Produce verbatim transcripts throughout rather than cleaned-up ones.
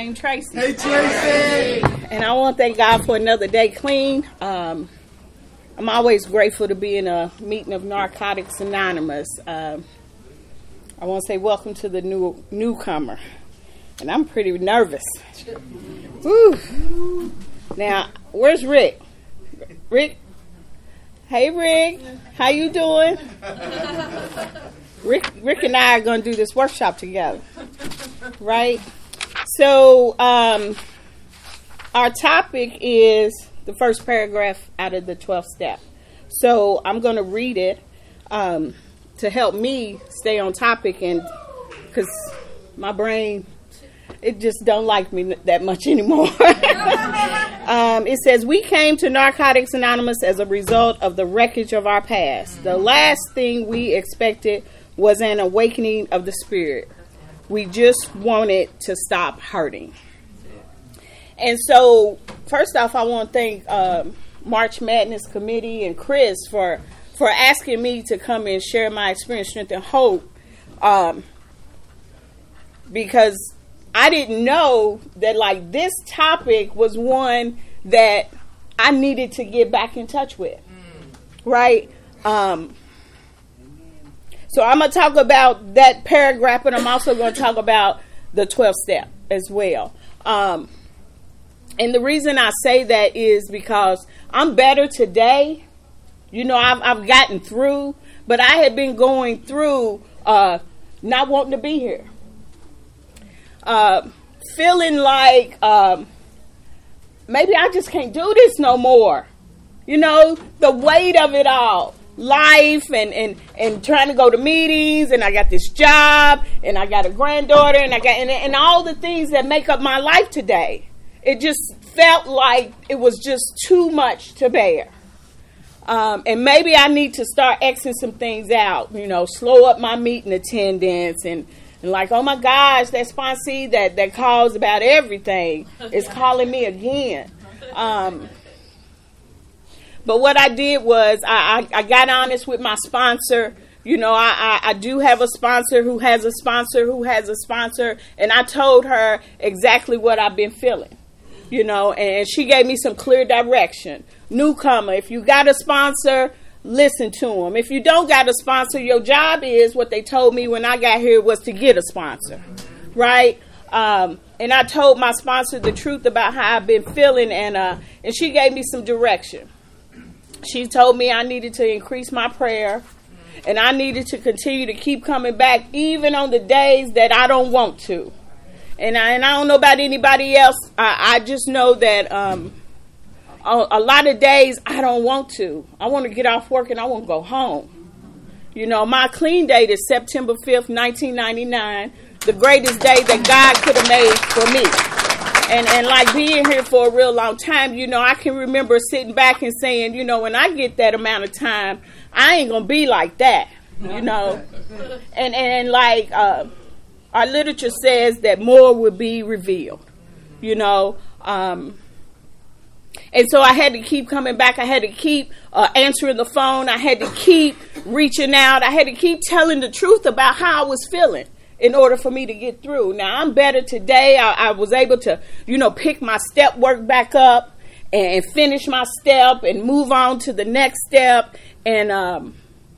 named Tracy. Hey, Tracy! And I want to thank God for another day clean. Um, I'm always grateful to be in a meeting of Narcotics Anonymous. Um, I want to say welcome to the new newcomer. And I'm pretty nervous. Woo. Now, where's Rick? Rick? Hey, Rick. How you doing? Rick, Rick and I are going to do this workshop together. Right? So, um, our topic is the first paragraph out of the twelfth step. So, I'm going to read it um, to help me stay on topic, and because my brain, it just don't like me that much anymore. um, it says, we came to Narcotics Anonymous as a result of the wreckage of our past. The last thing we expected was an awakening of the spirit. We just wanted to stop hurting. And so, first off, I want to thank um, March Madness Committee and Chris for, for asking me to come and share my experience, strength, and hope. Um, because I didn't know that, like, this topic was one that I needed to get back in touch with. Mm. Right? Um, so I'm going to talk about that paragraph, but I'm also going to talk about the twelfth step as well. Um, and the reason I say that is because I'm better today. You know, I've, I've gotten through, but I had been going through uh, not wanting to be here. Uh, feeling like um, maybe I just can't do this no more. You know, the weight of it all. Life and, and, and trying to go to meetings, and I got this job, and I got a granddaughter, and I got and, and all the things that make up my life today. It just felt like it was just too much to bear. Um, and maybe I need to start Xing some things out, you know, slow up my meeting attendance, and And like, oh my gosh, that sponsee that, that calls about everything is calling me again. Um, but what I did was I, I, I got honest with my sponsor. You know, I, I, I do have a sponsor who has a sponsor who has a sponsor. And I told her exactly what I've been feeling, you know, and she gave me some clear direction. Newcomer, if you got a sponsor, listen to them. If you don't got a sponsor, your job is, what they told me when I got here, was to get a sponsor, right? Um, and I told my sponsor the truth about how I've been feeling, and uh, and she gave me some direction. She told me I needed to increase my prayer, and I needed to continue to keep coming back, even on the days that I don't want to. And I, and I don't know about anybody else. I, I just know that Um, a lot of days I don't want to. I want to get off work and I want to go home. You know, my clean date is September fifth, nineteen ninety-nine, the greatest day that God could have made for me. And and like being here for a real long time, you know, I can remember sitting back and saying, you know, when I get that amount of time, I ain't going to be like that, you know. And, and like uh, our literature says that more will be revealed, you know. Um And so I had to keep coming back. I had to keep uh, answering the phone. I had to keep reaching out. I had to keep telling the truth about how I was feeling in order for me to get through. Now, I'm better today. I, I was able to, you know, pick my step work back up and finish my step and move on to the next step. And, um,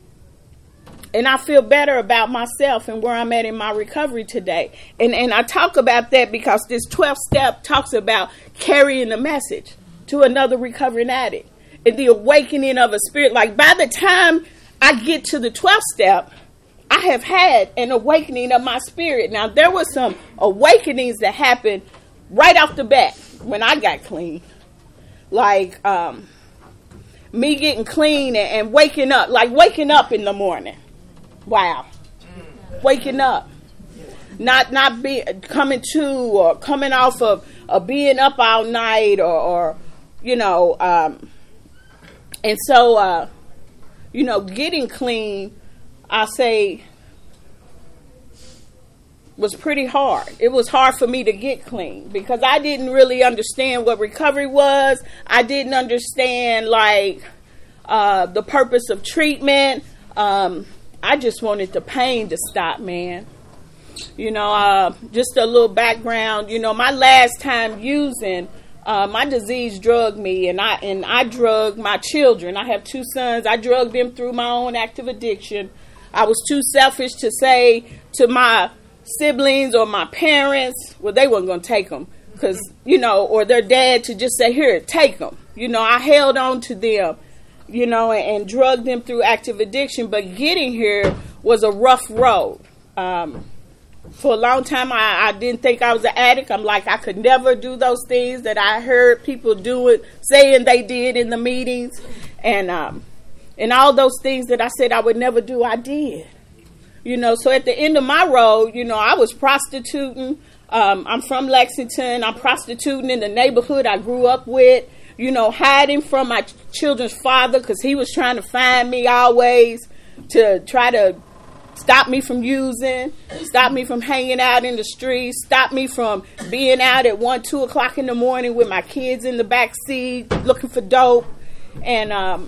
and I feel better about myself and where I'm at in my recovery today. And, and I talk about that because this twelfth step talks about carrying the message to another recovering addict and the awakening of a spirit. Like, by the time I get to the twelfth step, I have had an awakening of my spirit. Now, there were some awakenings that happened right off the bat when I got clean. Like, um, me getting clean and, and waking up, like waking up in the morning. Wow. Waking up. Not not be coming to or coming off of, of being up all night or, or you know, um, and so, uh, you know, getting clean, I say, was pretty hard. It was hard for me to get clean because I didn't really understand what recovery was. I didn't understand, like, uh, the purpose of treatment. Um, I just wanted the pain to stop, man. You know, uh, just a little background. You know, my last time using, uh, my disease drugged me, and I and I drugged my children. I have two sons. I drugged them through my own active addiction. I was too selfish to say to my siblings or my parents, well, they weren't going to take them, because, you know, or their dad to just say, here, take them. You know, I held on to them, you know, and, and drugged them through active addiction. But getting here was a rough road. Um, for a long time, I, I didn't think I was an addict. I'm like, I could never do those things that I heard people doing, saying they did in the meetings. And, um, and all those things that I said I would never do, I did. You know, so at the end of my road, you know, I was prostituting. Um, I'm from Lexington. I'm prostituting in the neighborhood I grew up with, you know, hiding from my ch- children's father because he was trying to find me always to try to stop me from using, stop me from hanging out in the streets, stop me from being out at one, two o'clock in the morning with my kids in the back seat looking for dope. And, um,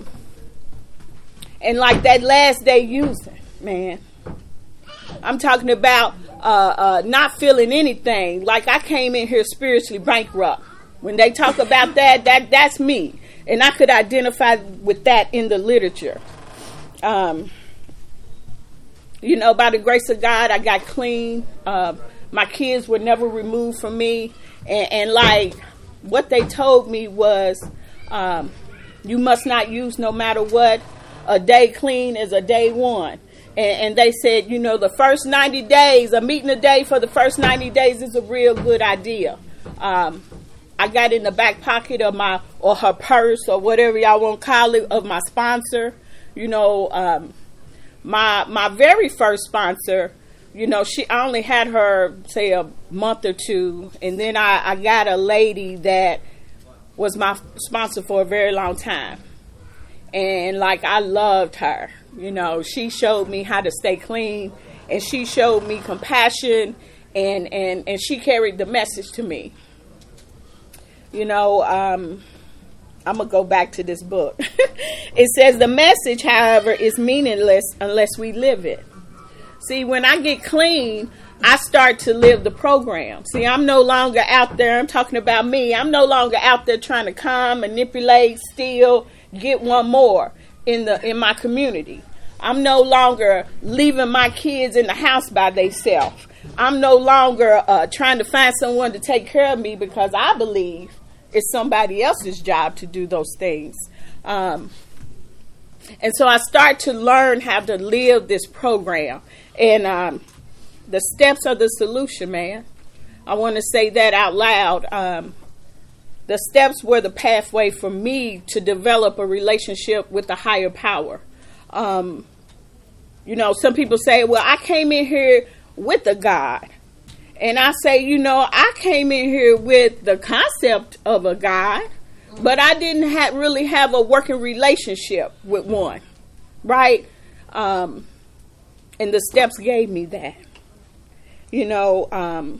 and like that last day using, man, I'm talking about uh, uh, not feeling anything. Like I came in here spiritually bankrupt. When they talk about that, that that's me. And I could identify with that in the literature. Um, you know, by the grace of God, I got clean. Uh, my kids were never removed from me. And, and like what they told me was, um, you must not use no matter what. A day clean is a day one. And, and they said, you know, the first ninety days, a meeting a day for the first ninety days is a real good idea. Um, I got in the back pocket of my, or her purse, or whatever y'all want to call it, of my sponsor. You know, um, my my very first sponsor, you know, she I only had her, say, a month or two. And then I, I got a lady that was my sponsor for a very long time. And, like, I loved her. You know, she showed me how to stay clean, and she showed me compassion, and, and, and she carried the message to me. You know, um, I'm going to go back to this book. It says the message, however, is meaningless unless we live it. See, when I get clean, I start to live the program. See, I'm no longer out there. I'm talking about me. I'm no longer out there trying to con, manipulate, steal, get one more in the in my community. I'm no longer leaving my kids in the house by themselves. I'm no longer uh, trying to find someone to take care of me because I believe it's somebody else's job to do those things. Um, and so I start to learn how to live this program. And um, the steps are the solution, man. I want to say that out loud. Um, the steps were the pathway for me to develop a relationship with the higher power. Um, you know, some people say, well, I came in here with a God. And I say, you know, I came in here with the concept of a God, but I didn't have, really have a working relationship with one, right? Um, and the steps gave me that. You know, um,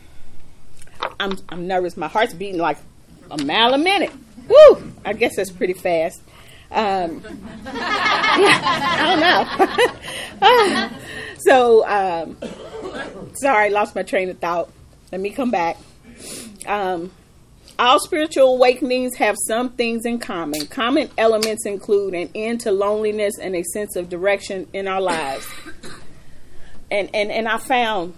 I'm I'm nervous. My heart's beating like a mile a minute. Woo! I guess that's pretty fast. Um, yeah, I don't know. so, um, sorry, lost my train of thought. Let me come back. Um, all spiritual awakenings have some things in common. Common elements include an end to loneliness and a sense of direction in our lives. And and, and I found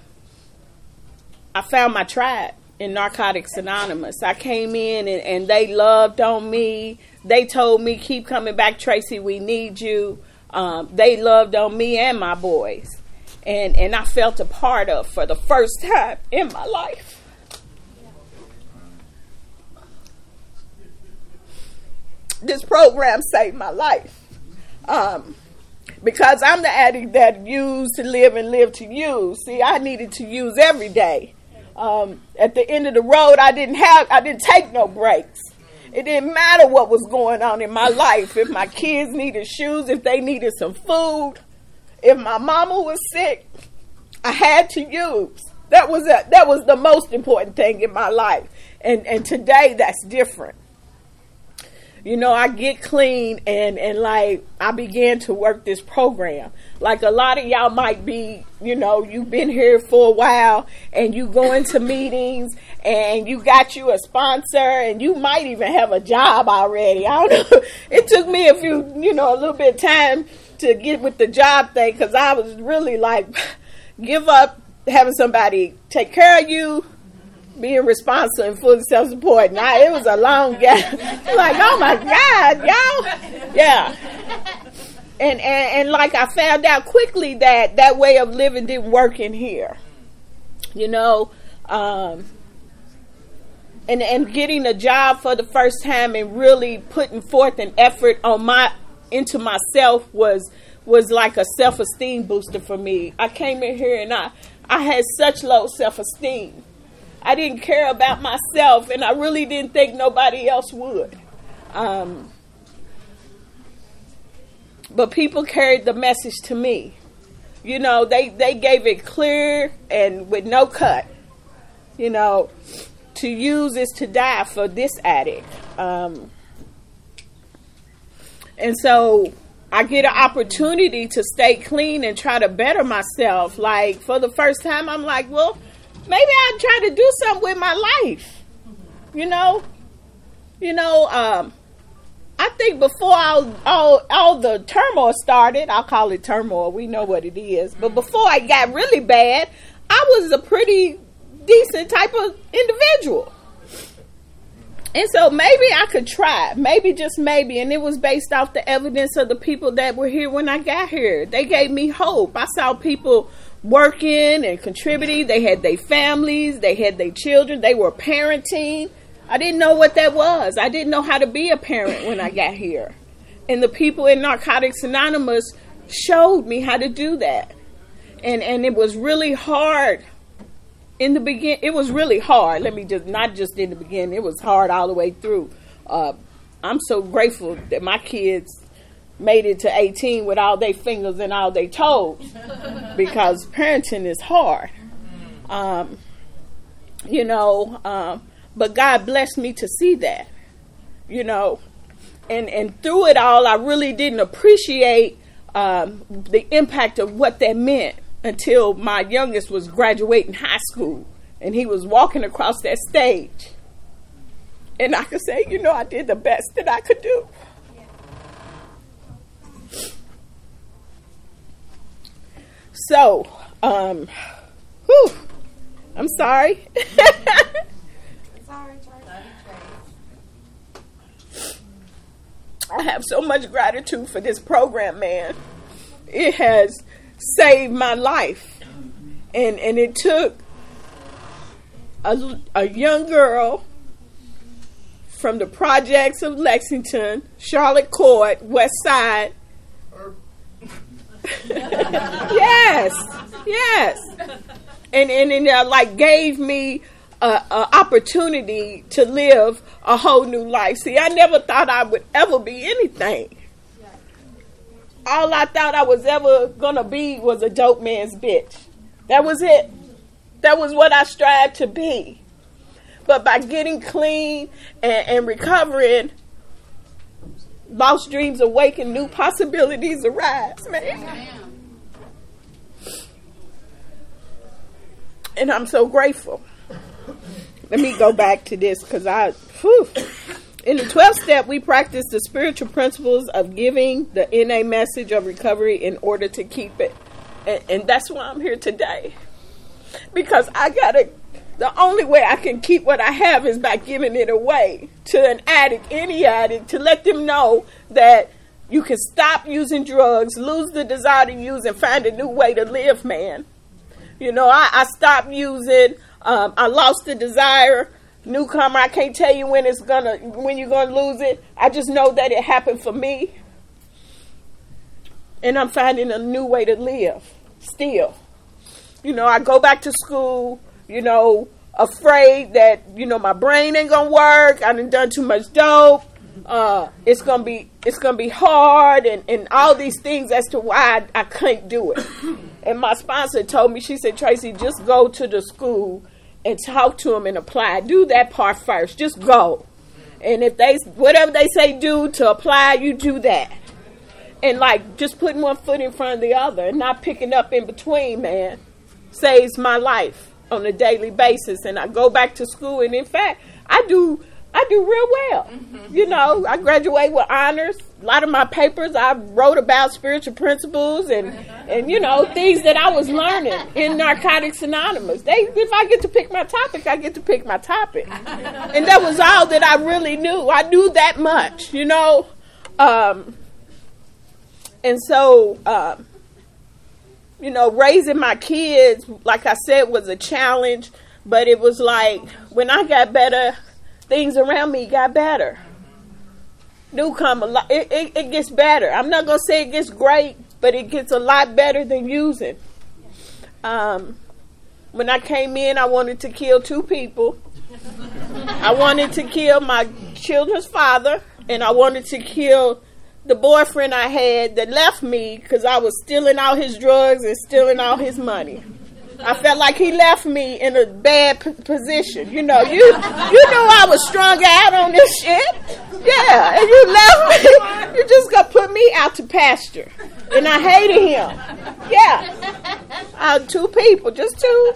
I found my tribe in Narcotics Anonymous. I came in and, and they loved on me. They told me, keep coming back, Tracy, we need you. Um, they loved on me and my boys. And, and I felt a part of for the first time in my life. This program saved my life. Um, because I'm the addict that used to live and live to use. See, I needed to use every day. Um, at the end of the road, I didn't have, I didn't take no breaks. It didn't matter what was going on in my life. If my kids needed shoes, if they needed some food, if my mama was sick, I had to use. That was a, that was the most important thing in my life. And and today that's different. You know, I get clean and, and like I began to work this program. Like a lot of y'all might be, you know, you've been here for a while and you go into meetings and you got you a sponsor and you might even have a job already. I don't know. It took me a few, you know, a little bit of time to get with the job thing because I was really like, give up having somebody take care of you, being responsible and fully self-supporting. Now, it was a long gap. Like, oh my God, y'all. Yeah. And, and and like I found out quickly that that way of living didn't work in here. You know, um, and, and getting a job for the first time and really putting forth an effort on my into myself was was like a self-esteem booster for me. I came in here and I, I had such low self-esteem. I didn't care about myself, and I really didn't think nobody else would. Um, but people carried the message to me. You know, they, they gave it clear and with no cut. You know, to use is to die for this addict. Um, and so I get an opportunity to stay clean and try to better myself. Like, for the first time, I'm like, well, maybe I'll try to do something with my life, you know? You know, um, I think before all, all all the turmoil started, I'll call it turmoil, we know what it is, but before I got really bad, I was a pretty decent type of individual. And so maybe I could try, maybe just maybe, and it was based off the evidence of the people that were here when I got here. They gave me hope. I saw people working and contributing. They had their families, they had their children, they were parenting. I didn't know what that was. I didn't know how to be a parent when I got here. And the people in Narcotics Anonymous showed me how to do that. And and it was really hard in the beginning. It was really hard. Let me just, not just in the beginning, it was hard all the way through. Uh, I'm so grateful that my kids made it to eighteen with all their fingers and all their toes, because parenting is hard. Um, you know, um, but God blessed me to see that, you know, and, and through it all, I really didn't appreciate um, the impact of what that meant until my youngest was graduating high school and he was walking across that stage. And I could say, you know, I did the best that I could do. So, um, whew, I'm sorry. Sorry, I have so much gratitude for this program, man. It has saved my life. And and it took a, a young girl from the projects of Lexington, Charlotte Court, West Side. yes, yes. And and, and uh, like gave me a, a opportunity to live a whole new life. See, I never thought I would ever be anything. All I thought I was ever gonna be was a dope man's bitch. That was it. That was what I strived to be. But by getting clean and, and recovering, lost dreams awaken, new possibilities arise, man. And I'm so grateful. Let me go back to this because I, whew. In the twelfth step, we practice the spiritual principles of giving the N A message of recovery in order to keep it. And, and that's why I'm here today. Because I gotta, the only way I can keep what I have is by giving it away to an addict, any addict, to let them know that you can stop using drugs, lose the desire to use, and find a new way to live, man. You know, I, I stopped using, um, I lost the desire. Newcomer, I can't tell you when it's gonna, when you're gonna lose it. I just know that it happened for me. And I'm finding a new way to live, still. You know, I go back to school, you know, afraid that, you know, my brain ain't gonna work. I done done too much dope. Uh, it's gonna be, it's gonna be hard, and, and all these things as to why I, I can't do it. And my sponsor told me, she said, Tracy, just go to the school and talk to them and apply. Do that part first. Just go. And if they, whatever they say do to apply, you do that. And like just putting one foot in front of the other and not picking up in between, man, saves my life on a daily basis. And I go back to school, and in fact, I do I do real well. Mm-hmm. You know, I graduate with honors. A lot of my papers I wrote about spiritual principles and, and you know, things that I was learning in Narcotics Anonymous. They, if I get to pick my topic, I get to pick my topic. And that was all that I really knew. I knew that much, you know. Um, and so, um, you know, raising my kids, like I said, was a challenge. But it was like when I got better, things around me got better. Do come a lot. It, it, it gets better. I'm not gonna say it gets great, but it gets a lot better than using. Um, when I came in, I wanted to kill two people. I wanted to kill my children's father, and I wanted to kill the boyfriend I had that left me because I was stealing all his drugs and stealing all his money. I felt like he left me in a bad p- position. You know, you you knew I was strung out on this shit. Yeah, and you left me. You just got put me out to pasture. And I hated him. Yeah. Uh, two people, just two.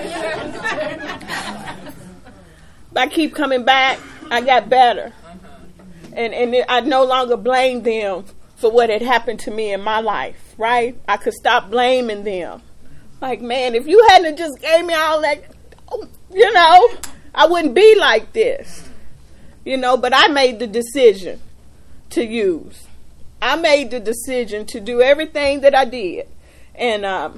But I keep coming back. I got better. And, and I no longer blame them for what had happened to me in my life, right? I could stop blaming them. Like, man, if you hadn't just gave me all that, you know, I wouldn't be like this. You know, but I made the decision to use. I made the decision to do everything that I did. And, um,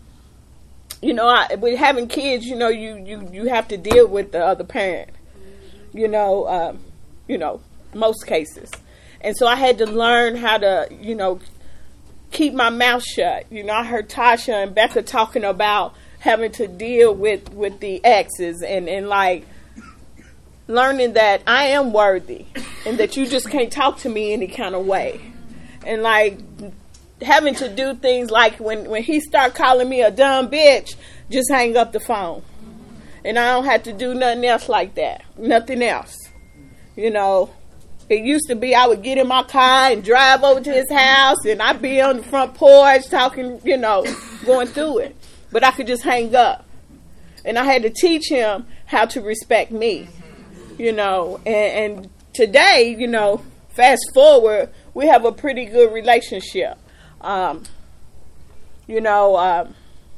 you know, I, with having kids, you know, you, you, you have to deal with the other parent, you know, um, you know, most cases. And so I had to learn how to, you know, keep my mouth shut. You know, I heard Tasha and Becca talking about having to deal with, with the exes and, and like learning that I am worthy and that you just can't talk to me any kind of way. And like having to do things like when, when he start calling me a dumb bitch, just hang up the phone. And I don't have to do nothing else like that. Nothing else. You know, it used to be I would get in my car and drive over to his house and I'd be on the front porch talking, you know, going through it. But I could just hang up. And I had to teach him how to respect me, you know. And, and today, you know, fast forward, we have a pretty good relationship. Um, you know, um,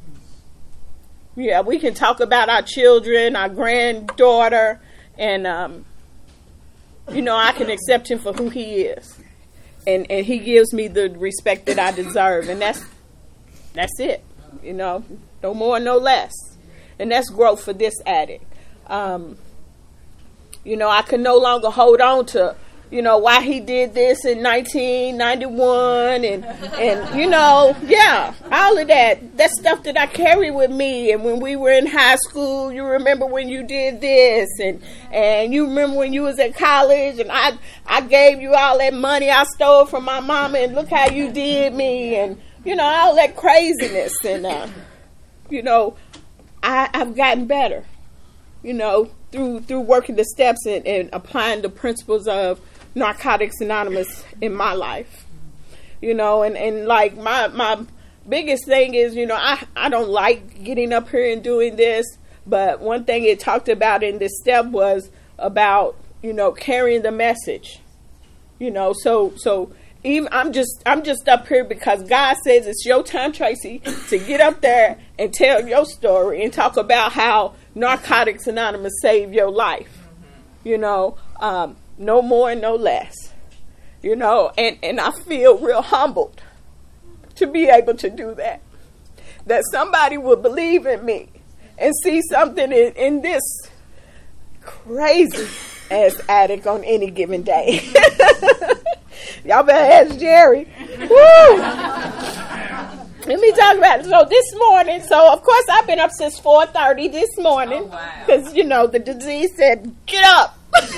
yeah, we can talk about our children, our granddaughter, and, um, you know, I can accept him for who he is. And and he gives me the respect that I deserve. And that's that's it. You know, no more, no less. And that's growth for this addict. Um, you know, I can no longer hold on to, you know, why he did this in nineteen ninety-one and, and you know, yeah, all of that. That's stuff that I carry with me. And when we were in high school, you remember when you did this and, and you remember when you was at college and I, I gave you all that money I stole from my mama and look how you did me and, you know, all that craziness. And, uh, you know, I, I've gotten better, you know, through, through working the steps and, and applying the principles of Narcotics Anonymous in my life, you know, and, and like my, my biggest thing is, you know, I, I don't like getting up here and doing this, but one thing it talked about in this step was about, you know, carrying the message, you know, so, so even I'm just, I'm just up here because God says it's your time, Tracy, to get up there and tell your story and talk about how Narcotics Anonymous saved your life, you know, um, no more and no less, you know, and, and I feel real humbled to be able to do that, that somebody would believe in me and see something in, in this crazy ass addict on any given day. Y'all better ask Jerry. Woo! Let me talk about it. So this morning, so of course I've been up since four thirty this morning because, oh, wow. You know, the disease said, get up.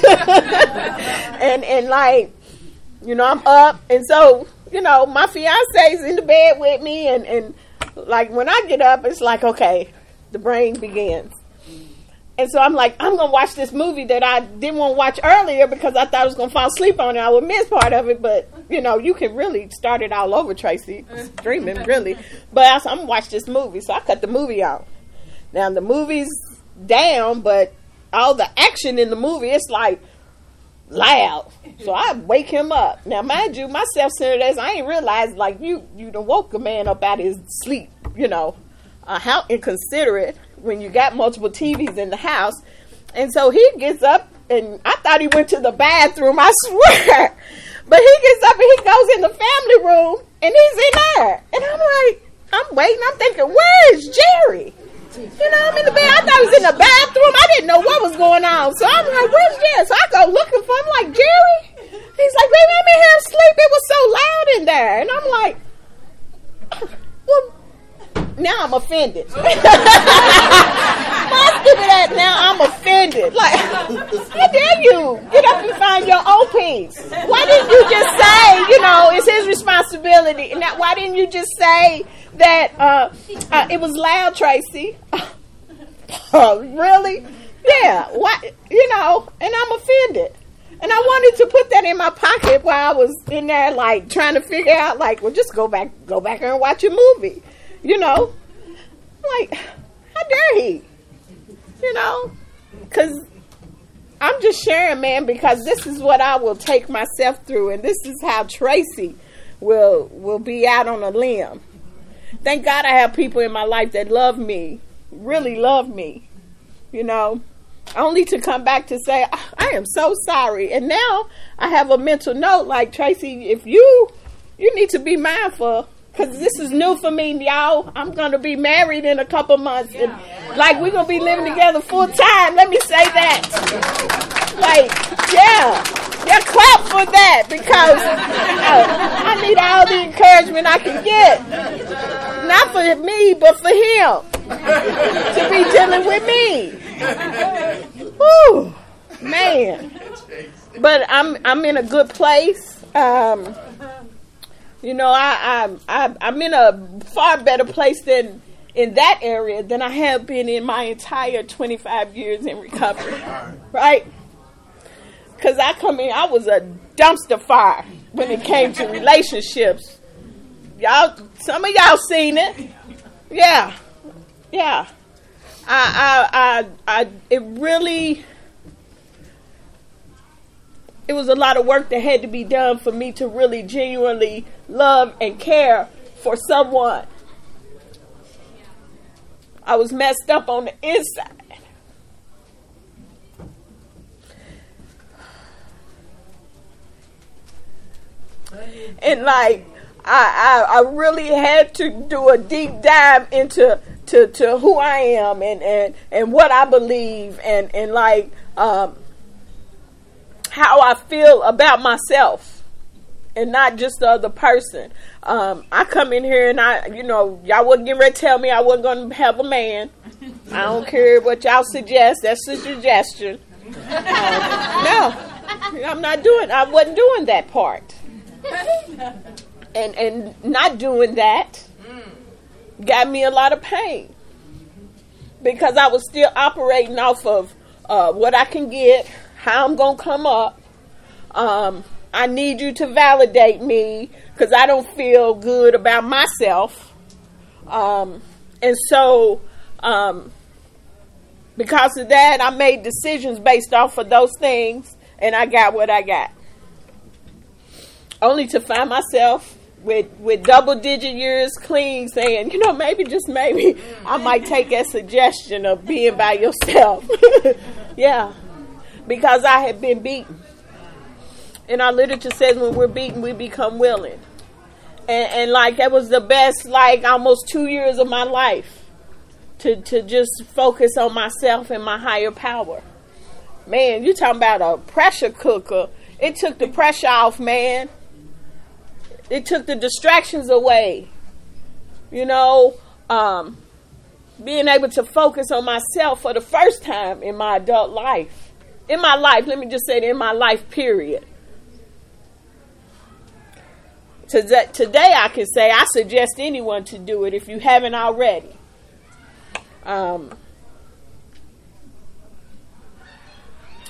and and like, you know, I'm up, and so, you know, my fiance's in the bed with me, and, and like when I get up, it's like, okay, the brain begins. And so I'm like, I'm going to watch this movie that I didn't want to watch earlier because I thought I was going to fall asleep on it. I would miss part of it. But, you know, you can really start it all over, Tracy. Streaming, really. But I said, I'm going to watch this movie. So I cut the movie on. Now, the movie's down, but all the action in the movie, it's like loud. So I wake him up. Now, mind you, my self-centered ass, I ain't realized, like, you, you done woke a man up out of his sleep, you know. Uh, how inconsiderate when you got multiple T Vs in the house. And so he gets up, and I thought he went to the bathroom, I swear. But he gets up and he goes in the family room, and he's in there. And I'm like, I'm waiting, I'm thinking, where is Jerry? You know, I'm in the bed. I thought he was in the bathroom. I didn't know what was going on. So I'm like, where's Jerry? So I go looking for him, like, Jerry? He's like, baby, I'm in here asleep. It was so loud in there. And I'm like, well, now I'm offended. My stupid ass, now I'm offended. Like, how dare you get up and find your own peace? Why didn't you just say, you know, it's his responsibility? And that, why didn't you just say that uh, uh, it was loud, Tracy? Oh, really? Yeah. Why? You know, and I'm offended. And I wanted to put that in my pocket while I was in there, like, trying to figure out, like, well, just go back, go back and watch a movie. You know, like, how dare he? You know, because I'm just sharing, man, because this is what I will take myself through, and this is how Tracy will will be out on a limb. Thank God I have people in my life that love me, really love me, you know, only to come back to say, I am so sorry. And now I have a mental note, like, Tracy, if you, you need to be mindful. Because this is new for me, y'all. I'm going to be married in a couple months. And, like, we're going to be living together full time. Let me say that. Like, yeah. Yeah, clap for that. Because uh, I need all the encouragement I can get. Not for me, but for him. To be dealing with me. Whew. Man. But I'm, I'm in a good place. Um... You know, I, I, I, I'm in a far better place than in that area than I have been in my entire twenty-five years in recovery, right? Because I come in, I was a dumpster fire when it came to relationships. Y'all, some of y'all seen it. Yeah, yeah. I, I, I, I it really... It was a lot of work that had to be done for me to really genuinely love and care for someone. I was messed up on the inside. And like, I, I, I really had to do a deep dive into to, to who I am and, and, and what I believe and, and like, um, how I feel about myself and not just the other person. Um, I come in here and I, you know, y'all wasn't getting ready to tell me I wasn't going to have a man. I don't care what y'all suggest. That's a suggestion. Um, no, I'm not doing, I wasn't doing that part. And, and not doing that got me a lot of pain because I was still operating off of uh, what I can get, how I'm going to come up. Um, I need you to validate me because I don't feel good about myself. Um, and so, um, because of that, I made decisions based off of those things, and I got what I got. Only to find myself with, with double-digit years clean saying, you know, maybe, just maybe, I might take a suggestion of being by yourself. Yeah. Because I had been beaten. And our literature says when we're beaten, we become willing. And, and like, that was the best, like, almost two years of my life to, to just focus on myself and my higher power. Man, you're talking about a pressure cooker. It took the pressure off, man. It took the distractions away. You know, um, being able to focus on myself for the first time in my adult life. In my life, let me just say, in my life, period. Today, today I can say I suggest anyone to do it if you haven't already. Um,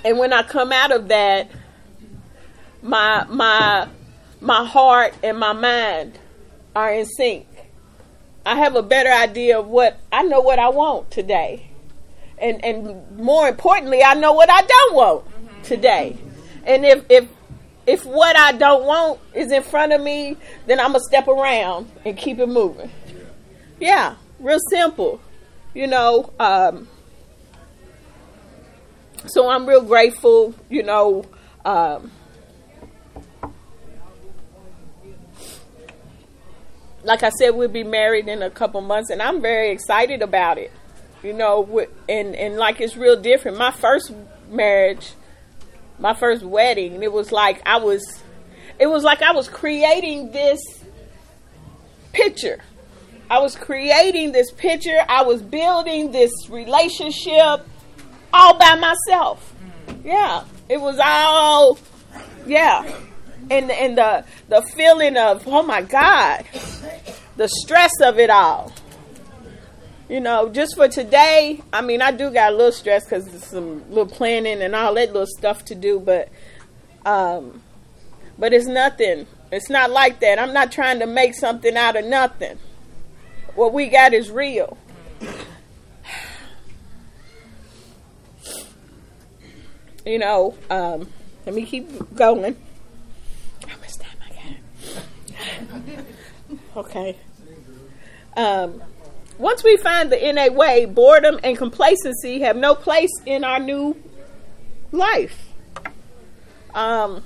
And when I come out of that, my my my heart and my mind are in sync. I have a better idea of what I know what I want today. And and more importantly, I know what I don't want today. And if if if what I don't want is in front of me, then I'm going to step around and keep it moving. Yeah, real simple. You know, um, so I'm real grateful, you know, um, like I said, we'll be married in a couple months, and I'm very excited about it, you know, and, and like it's real different. My first marriage, my first wedding, it was like I was, it was like I was creating this picture. I was creating this picture. I was building this relationship all by myself. Yeah, it was all, yeah. And and the the feeling of, oh my God, the stress of it all. You know, just for today, I mean, I do got a little stress because there's some little planning and all that little stuff to do, but um, but it's nothing. It's not like that. I'm not trying to make something out of nothing. What we got is real. You know, um, let me keep going. How much time I got? Okay. Um, once we find the innate way, boredom and complacency have no place in our new life. Um,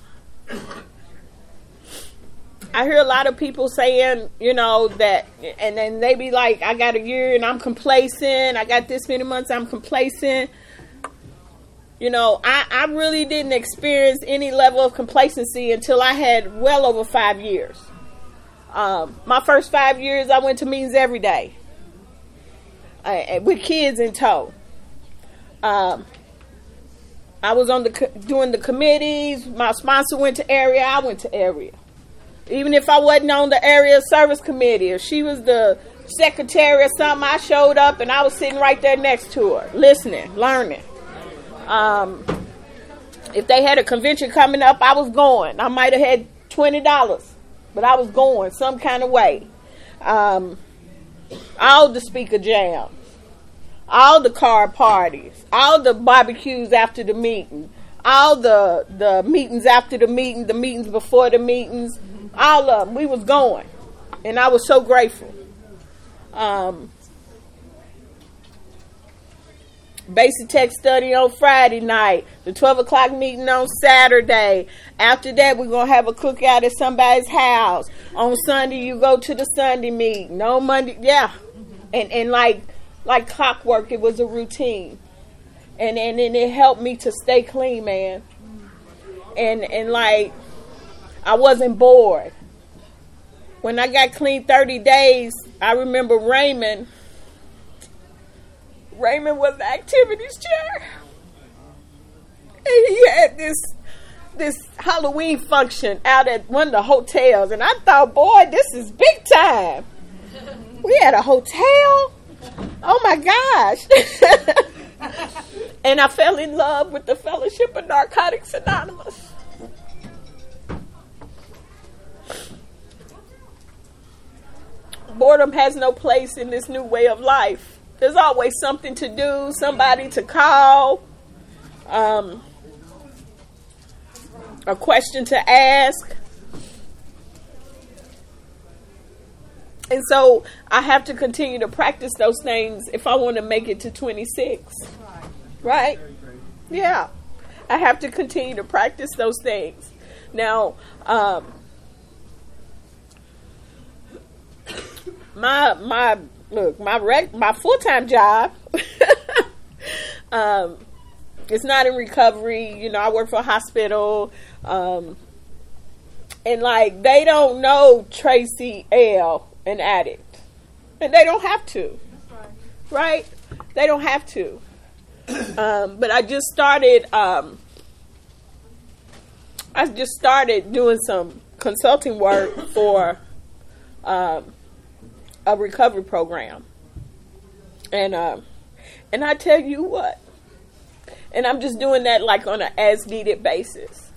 I hear a lot of people saying, you know, that, and then they be like, I got a year and I'm complacent. I got this many months, I'm complacent. You know, I, I really didn't experience any level of complacency until I had well over five years. Um, my first five years, I went to meetings every day uh, with kids in tow. Um, I was on the doing the committees. My sponsor went to area. I went to area. Even if I wasn't on the area service committee, if she was the secretary or something, I showed up and I was sitting right there next to her, listening, learning. Um, if they had a convention coming up, I was going. I might have had twenty dollars, but I was going some kind of way. Um, all the speaker jams, all the card parties, all the barbecues after the meeting, all the, the meetings after the meeting, the meetings before the meetings, all of them. We was going, and I was so grateful. Um, Basic tech study on Friday night. The twelve o'clock meeting on Saturday. After that, we're going to have a cookout at somebody's house. On Sunday, you go to the Sunday meeting. On Monday, yeah. And and like like clockwork, it was a routine. And, and, and it helped me to stay clean, man. And, and like, I wasn't bored. When I got clean thirty days, I remember Raymond... Raymond was the activities chair. And he had this this Halloween function out at one of the hotels. And I thought, boy, this is big time. We had a hotel? Oh my gosh. And I fell in love with the Fellowship of Narcotics Anonymous. Boredom has no place in this new way of life. There's always something to do, somebody to call, um, a question to ask. And so I have to continue to practice those things if I want to make it to twenty-six. Right? Yeah. I have to continue to practice those things. Now, um, my, my, Look, my rec- my full-time job, um, it's not in recovery. You know, I work for a hospital. Um, and, like, they don't know Tracy L. an addict. And they don't have to. Right? They don't have to. Um, but I just started, um, I just started doing some consulting work for, um, a recovery program. And um and I tell you what, And I'm just doing that like on an as-needed basis.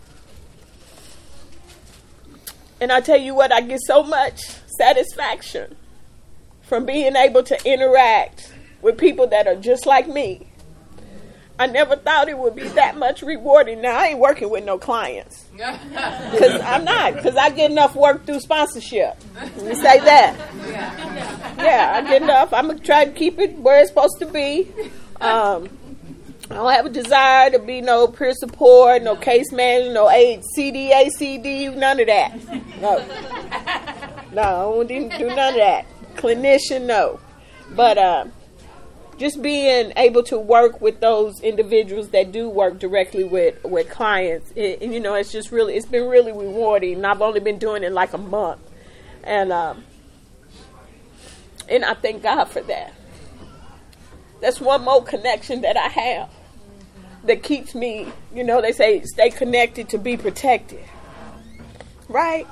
And I tell you what, I get so much satisfaction from being able to interact with people that are just like me. I never thought it would be that much rewarding. Now, I ain't working with no clients. Because I'm not. Because I get enough work through sponsorship. Let me say that. Yeah, I get enough. I'm going to try to keep it where it's supposed to be. Um, I don't have a desire to be no peer support, no case manager, no C D A, C D U, none of that. No. No, I won't even do none of that. Clinician, no. But uh, just being able to work with those individuals that do work directly with, with clients, it, you know, it's just really, it's been really rewarding. And I've only been doing it like a month. And, um, and I thank God for that. That's one more connection that I have that keeps me, you know, they say stay connected to be protected. Right?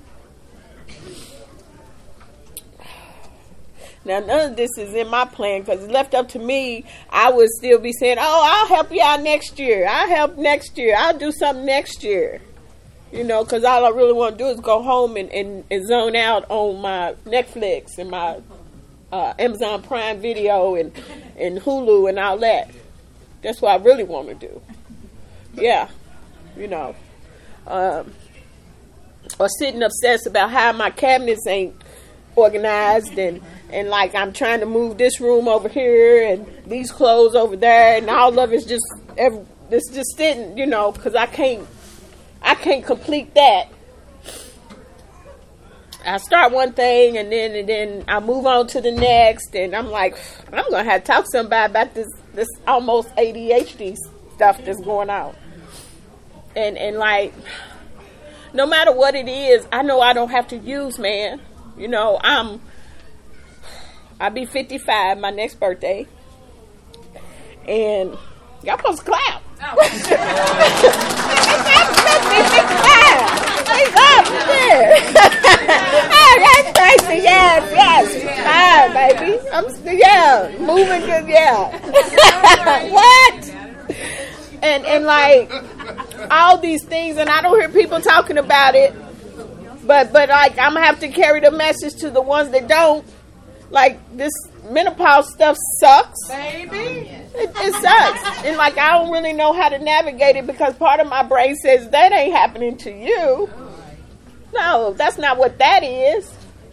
Now, none of this is in my plan because it's left up to me. I would still be saying, oh, I'll help you out next year. I'll help next year. I'll do something next year. You know, because all I really want to do is go home and, and, and zone out on my Netflix and my uh, Amazon Prime Video and, and Hulu and all that. That's what I really want to do. Yeah. You know. Um, or sitting obsessed about how my cabinets ain't organized and and like I'm trying to move this room over here and these clothes over there and all of it's just every, it's just sitting, you know, because I can't I can't complete that. I start one thing and then and then I move on to the next and I'm like, I'm gonna have to talk to somebody about this this almost A D H D stuff that's going on. And and like no matter what it is, I know I don't have to use, man. You know, I'm I'll be fifty-five my next birthday. And y'all supposed to clap. Oh. Thank God for that. Oh, that's crazy. Yes, yes. Fine, baby. I'm still, yeah, moving good, yeah. What? And, and like, all these things, and I don't hear people talking about it. But, but like, I'm going to have to carry the message to the ones that don't. Like, this menopause stuff sucks. Baby. It, it sucks. And, like, I don't really know how to navigate it because part of my brain says that ain't happening to you. No, that's not what that is.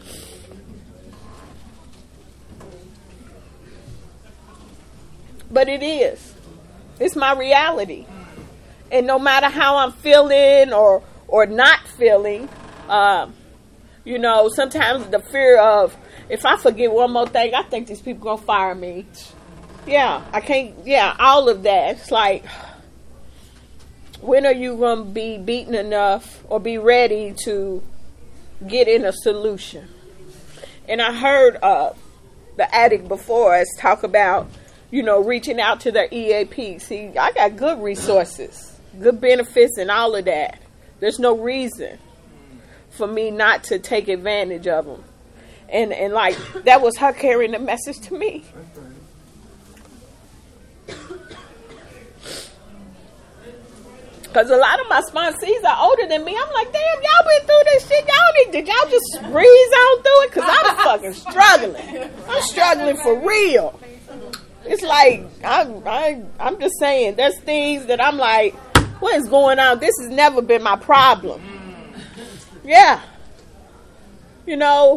But it is. It's my reality. And no matter how I'm feeling or, or not feeling, um, you know, sometimes the fear of, if I forget one more thing, I think these people gonna fire me. Yeah, I can't, yeah, all of that. It's like, when are you gonna be beaten enough or be ready to get in a solution? And I heard uh, the addict before us talk about, you know, reaching out to their E A P. See, I got good resources, good benefits and all of that. There's no reason for me not to take advantage of them. And and like, that was her carrying the message to me. Because a lot of my sponsees are older than me. I'm like, damn, y'all been through this shit. Y'all need, did y'all just breeze on through it? Because I'm fucking struggling. I'm struggling for real. It's like, I'm, I, I'm just saying, there's things that I'm like, what is going on? This has never been my problem. Yeah. You know,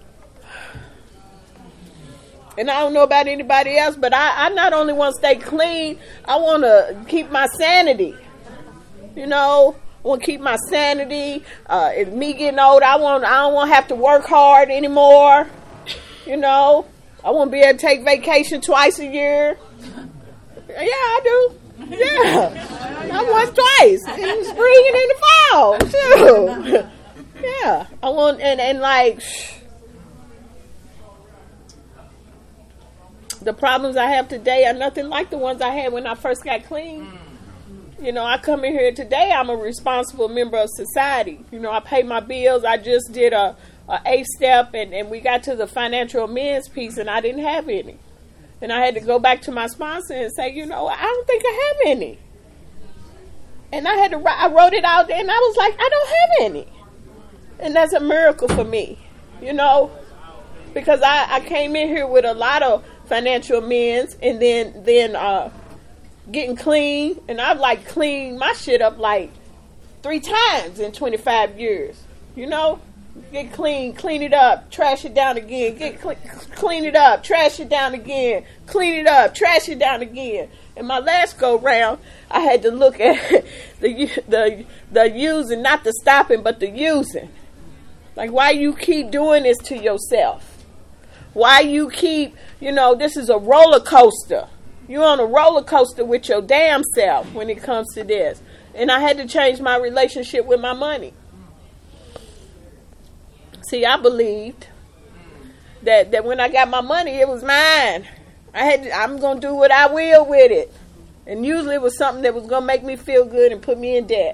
and I don't know about anybody else, but I, I not only want to stay clean, I want to keep my sanity. You know, I want to keep my sanity. Uh, it's me getting old. I want. I don't want to have to work hard anymore. You know, I want to be able to take vacation twice a year. Yeah, I do. Yeah, I once twice in the spring and in the fall too. Yeah, I want and and like. The problems I have today are nothing like the ones I had when I first got clean. You know, I come in here today, I'm a responsible member of society. You know, I pay my bills. I just did a, a A-step, and, and we got to the financial amends piece, and I didn't have any. And I had to go back to my sponsor and say, you know, I don't think I have any. And I had to, I wrote it out and I was like, I don't have any. And that's a miracle for me, you know, because I, I came in here with a lot of financial amends and then, then, uh, getting clean. And I've like cleaned my shit up like three times in twenty-five years, you know, get clean, clean it up, trash it down again, get clean, clean it up, trash it down again, clean it up, trash it down again. And my last go round, I had to look at the the the using, not the stopping, but the using. Like, why you keep doing this to yourself? Why you keep, you know, this is a roller coaster. You're on a roller coaster with your damn self when it comes to this. And I had to change my relationship with my money. See, I believed that, that when I got my money, it was mine. I had to, I'm going to do what I will with it. And usually it was something that was going to make me feel good and put me in debt.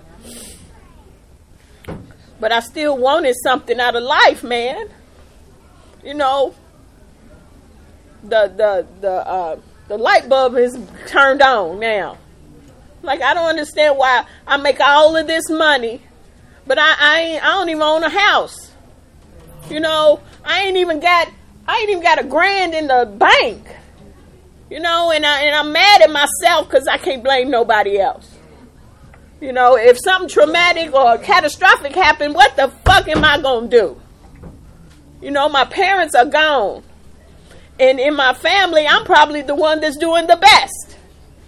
But I still wanted something out of life, man. You know, the the the uh, the light bulb is turned on now. Like, I don't understand why I make all of this money, but I I, ain't, I don't even own a house. You know, I ain't even got I ain't even got a grand in the bank. You know, and I and I'm mad at myself because I can't blame nobody else. You know, if something traumatic or catastrophic happened, what the fuck am I gonna do? You know, my parents are gone, and in my family, I'm probably the one that's doing the best.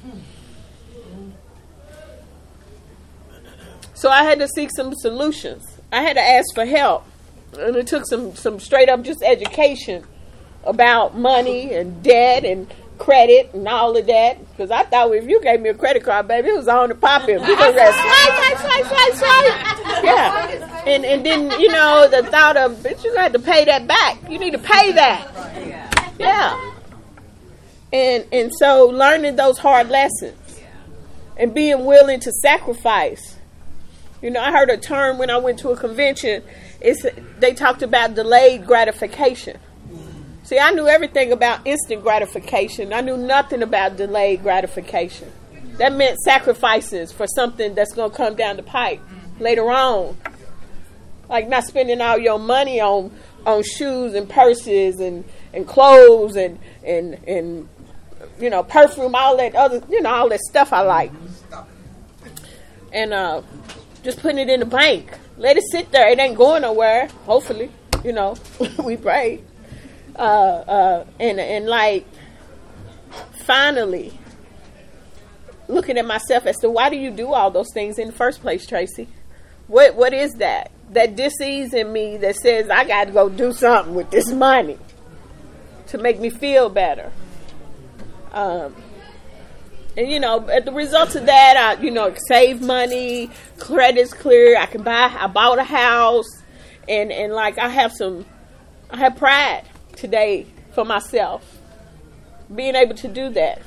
So I had to seek some solutions. I had to ask for help. And it took some, some straight up just education about money and debt and credit and all of that. Because I thought if you gave me a credit card, baby, it was on the popping. We just read swipe, swipe, swipe, swipe, swipe. Yeah. And, and then, you know, the thought of, bitch, you got to pay that back. You need to pay that. Yeah. And, and so learning those hard lessons and being willing to sacrifice. You know, I heard a term when I went to a convention. It's, they talked about delayed gratification. See, I knew everything about instant gratification. I knew nothing about delayed gratification. That meant sacrifices for something that's going to come down the pipe later on. Like not spending all your money on on shoes and purses and, and clothes and, and, and, you know, perfume, all that other, you know, all that stuff I like. And uh, just putting it in the bank. Let it sit there. It ain't going nowhere, hopefully. You know, we pray. Uh, uh, and, and like, finally, looking at myself as to why do you do all those things in the first place, Tracy? What What is that? That dis-ease in me that says I got to go do something with this money to make me feel better. Um, and, you know, as the result of that, I, you know, save money, credit's clear, I can buy, I bought a house, and, and like, I have some, I have pride today for myself, being able to do that.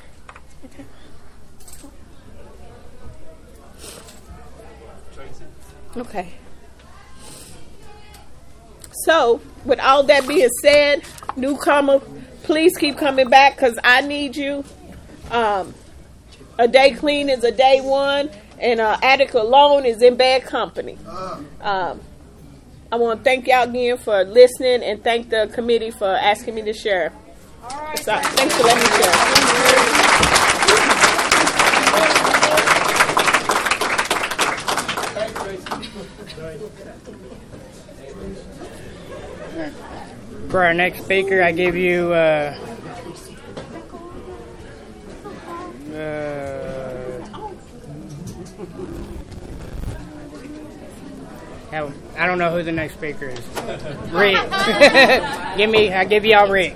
Okay. So, with all that being said, newcomer, please keep coming back because I need you. Um, a day clean is a day one, and uh, attic alone is in bad company. Um, I want to thank y'all again for listening and thank the committee for asking me to share. All right. So, thanks for letting me share. For our next speaker, I give you uh, uh, how, I don't know who the next speaker is. Rick. give me, I give y'all Rick.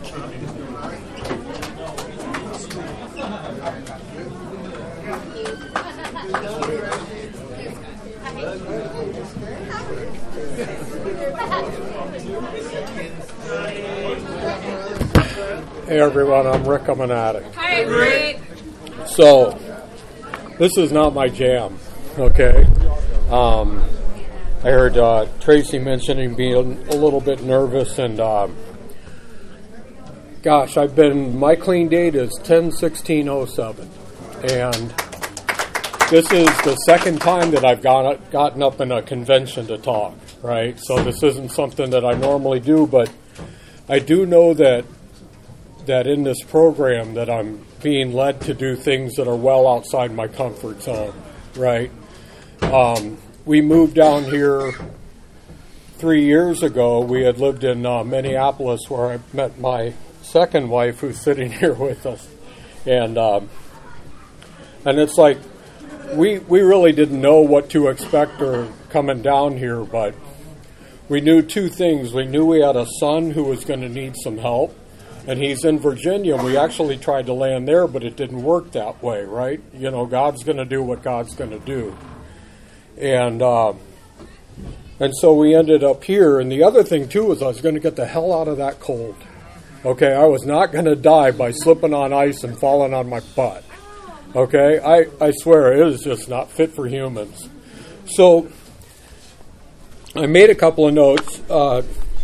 Hey everyone, I'm Rick. I'm an addict. Hi, Rick. So, this is not my jam, okay? Um, I heard uh, Tracy mentioning being a little bit nervous, and um, gosh, I've been, my clean date is ten sixteen oh seven. And this is the second time that I've got, gotten up in a convention to talk, right? So this isn't something that I normally do, but I do know that that in this program that I'm being led to do things that are well outside my comfort zone, right? Um, we moved down here three years ago. We had lived in uh, Minneapolis, where I met my second wife, who's sitting here with us. And um, and it's like, we, we really didn't know what to expect or coming down here, but we knew two things. We knew we had a son who was going to need some help, and he's in Virginia. We actually tried to land there, but it didn't work that way, right? You know, God's going to do what God's going to do. And uh, and so we ended up here. And the other thing, too, is I was going to get the hell out of that cold. Okay, I was not going to die by slipping on ice and falling on my butt. Okay, I, I swear, it is just not fit for humans. So I made a couple of notes, uh,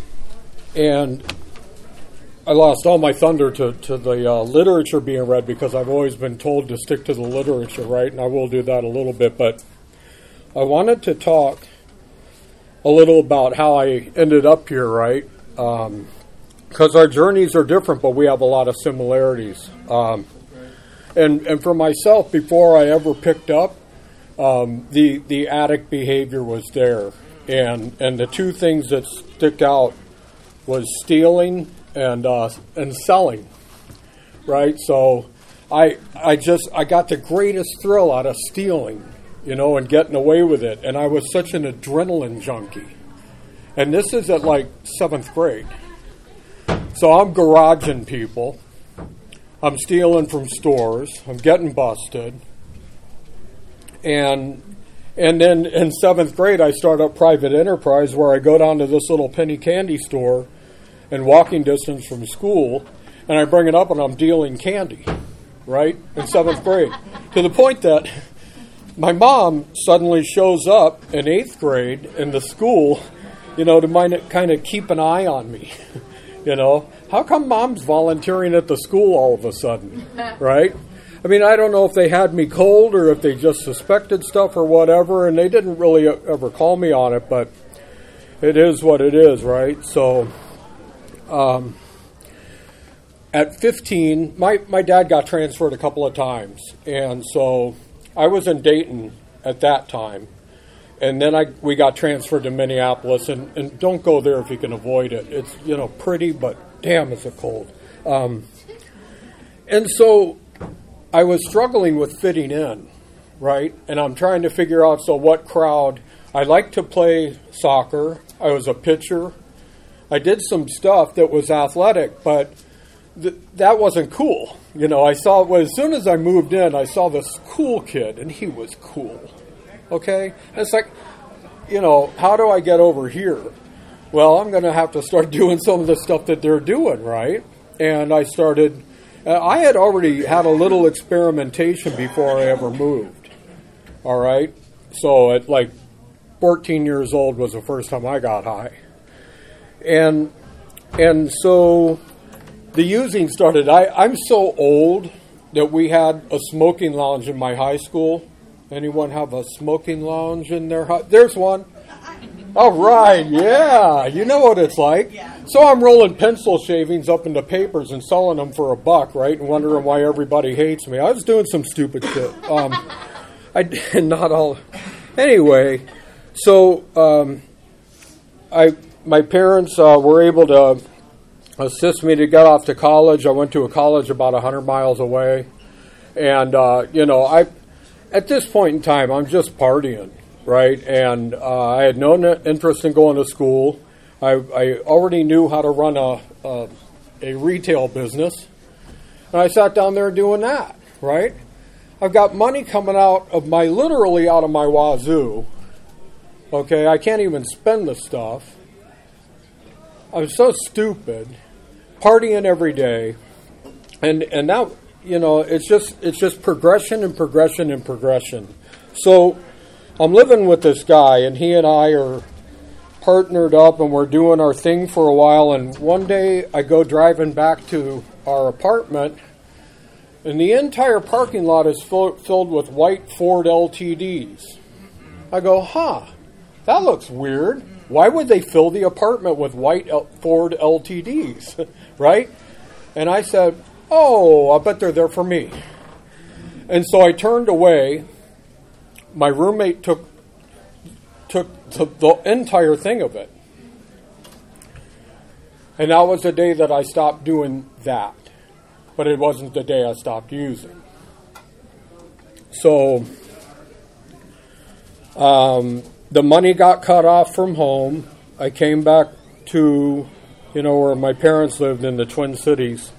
and I lost all my thunder to, to the uh, literature being read, because I've always been told to stick to the literature, right? And I will do that a little bit. But I wanted to talk a little about how I ended up here, right? Um, because our journeys are different, but we have a lot of similarities. Um, and and for myself, before I ever picked up, um, the the addict behavior was there, and and the two things that stick out was stealing and uh, and selling, right? So I I just I got the greatest thrill out of stealing, you know, and getting away with it. And I was such an adrenaline junkie. And this is at like seventh grade. So I'm garaging people. I'm stealing from stores. I'm getting busted. And and then in seventh grade, I start up private enterprise, where I go down to this little penny candy store and walking distance from school, and I bring it up and I'm dealing candy, right, in seventh grade. To the point that my mom suddenly shows up in eighth grade in the school, you know, to kind of keep an eye on me. You know, how come mom's volunteering at the school all of a sudden, right? I mean, I don't know if they had me cold or if they just suspected stuff or whatever, and they didn't really ever call me on it, but it is what it is, right? So um, at fifteen, my, my dad got transferred a couple of times, and so I was in Dayton at that time, and then I we got transferred to Minneapolis, and, and don't go there if you can avoid it. It's, you know, pretty, but damn, is it cold. Um, and so I was struggling with fitting in, right? And I'm trying to figure out, so what crowd. I liked to play soccer. I was a pitcher. I did some stuff that was athletic, but th- that wasn't cool. You know, I saw, well, as soon as I moved in, I saw this cool kid, and he was cool. Okay? And it's like, you know, how do I get over here? Well, I'm going to have to start doing some of the stuff that they're doing, right? And I started, uh, I had already had a little experimentation before I ever moved. All right? So at like fourteen years old was the first time I got high. And and so the using started. I, I'm so old that we had a smoking lounge in my high school. Anyone have a smoking lounge in their house? There's one. All right, yeah. You know what it's like. So I'm rolling pencil shavings up into papers and selling them for a buck, right? And wondering why everybody hates me. I was doing some stupid shit. Um, I did not all. Anyway, so um, I my parents uh, were able to assist me to get off to college. I went to a college about one hundred miles away. And, uh, you know, I at this point in time, I'm just partying, right? And uh, I had no interest in going to school. I, I already knew how to run a, a a retail business. And I sat down there doing that, right? I've got money coming out of my, literally out of my wazoo. Okay, I can't even spend the stuff. I'm so stupid. Partying every day. And and now, you know, it's just it's just progression and progression and progression. So I'm living with this guy, and he and I are partnered up and we're doing our thing for a while, and one day I go driving back to our apartment, and the entire parking lot is full, filled with white Ford L T Ds. I go, huh, that looks weird. Why would they fill the apartment with white L- Ford L T Ds, right? And I said, oh, I bet they're there for me. And so I turned away. My roommate took took the, the entire thing of it. And that was the day that I stopped doing that. But it wasn't the day I stopped using. So um, the money got cut off from home. I came back to, you know, where my parents lived in the Twin Cities.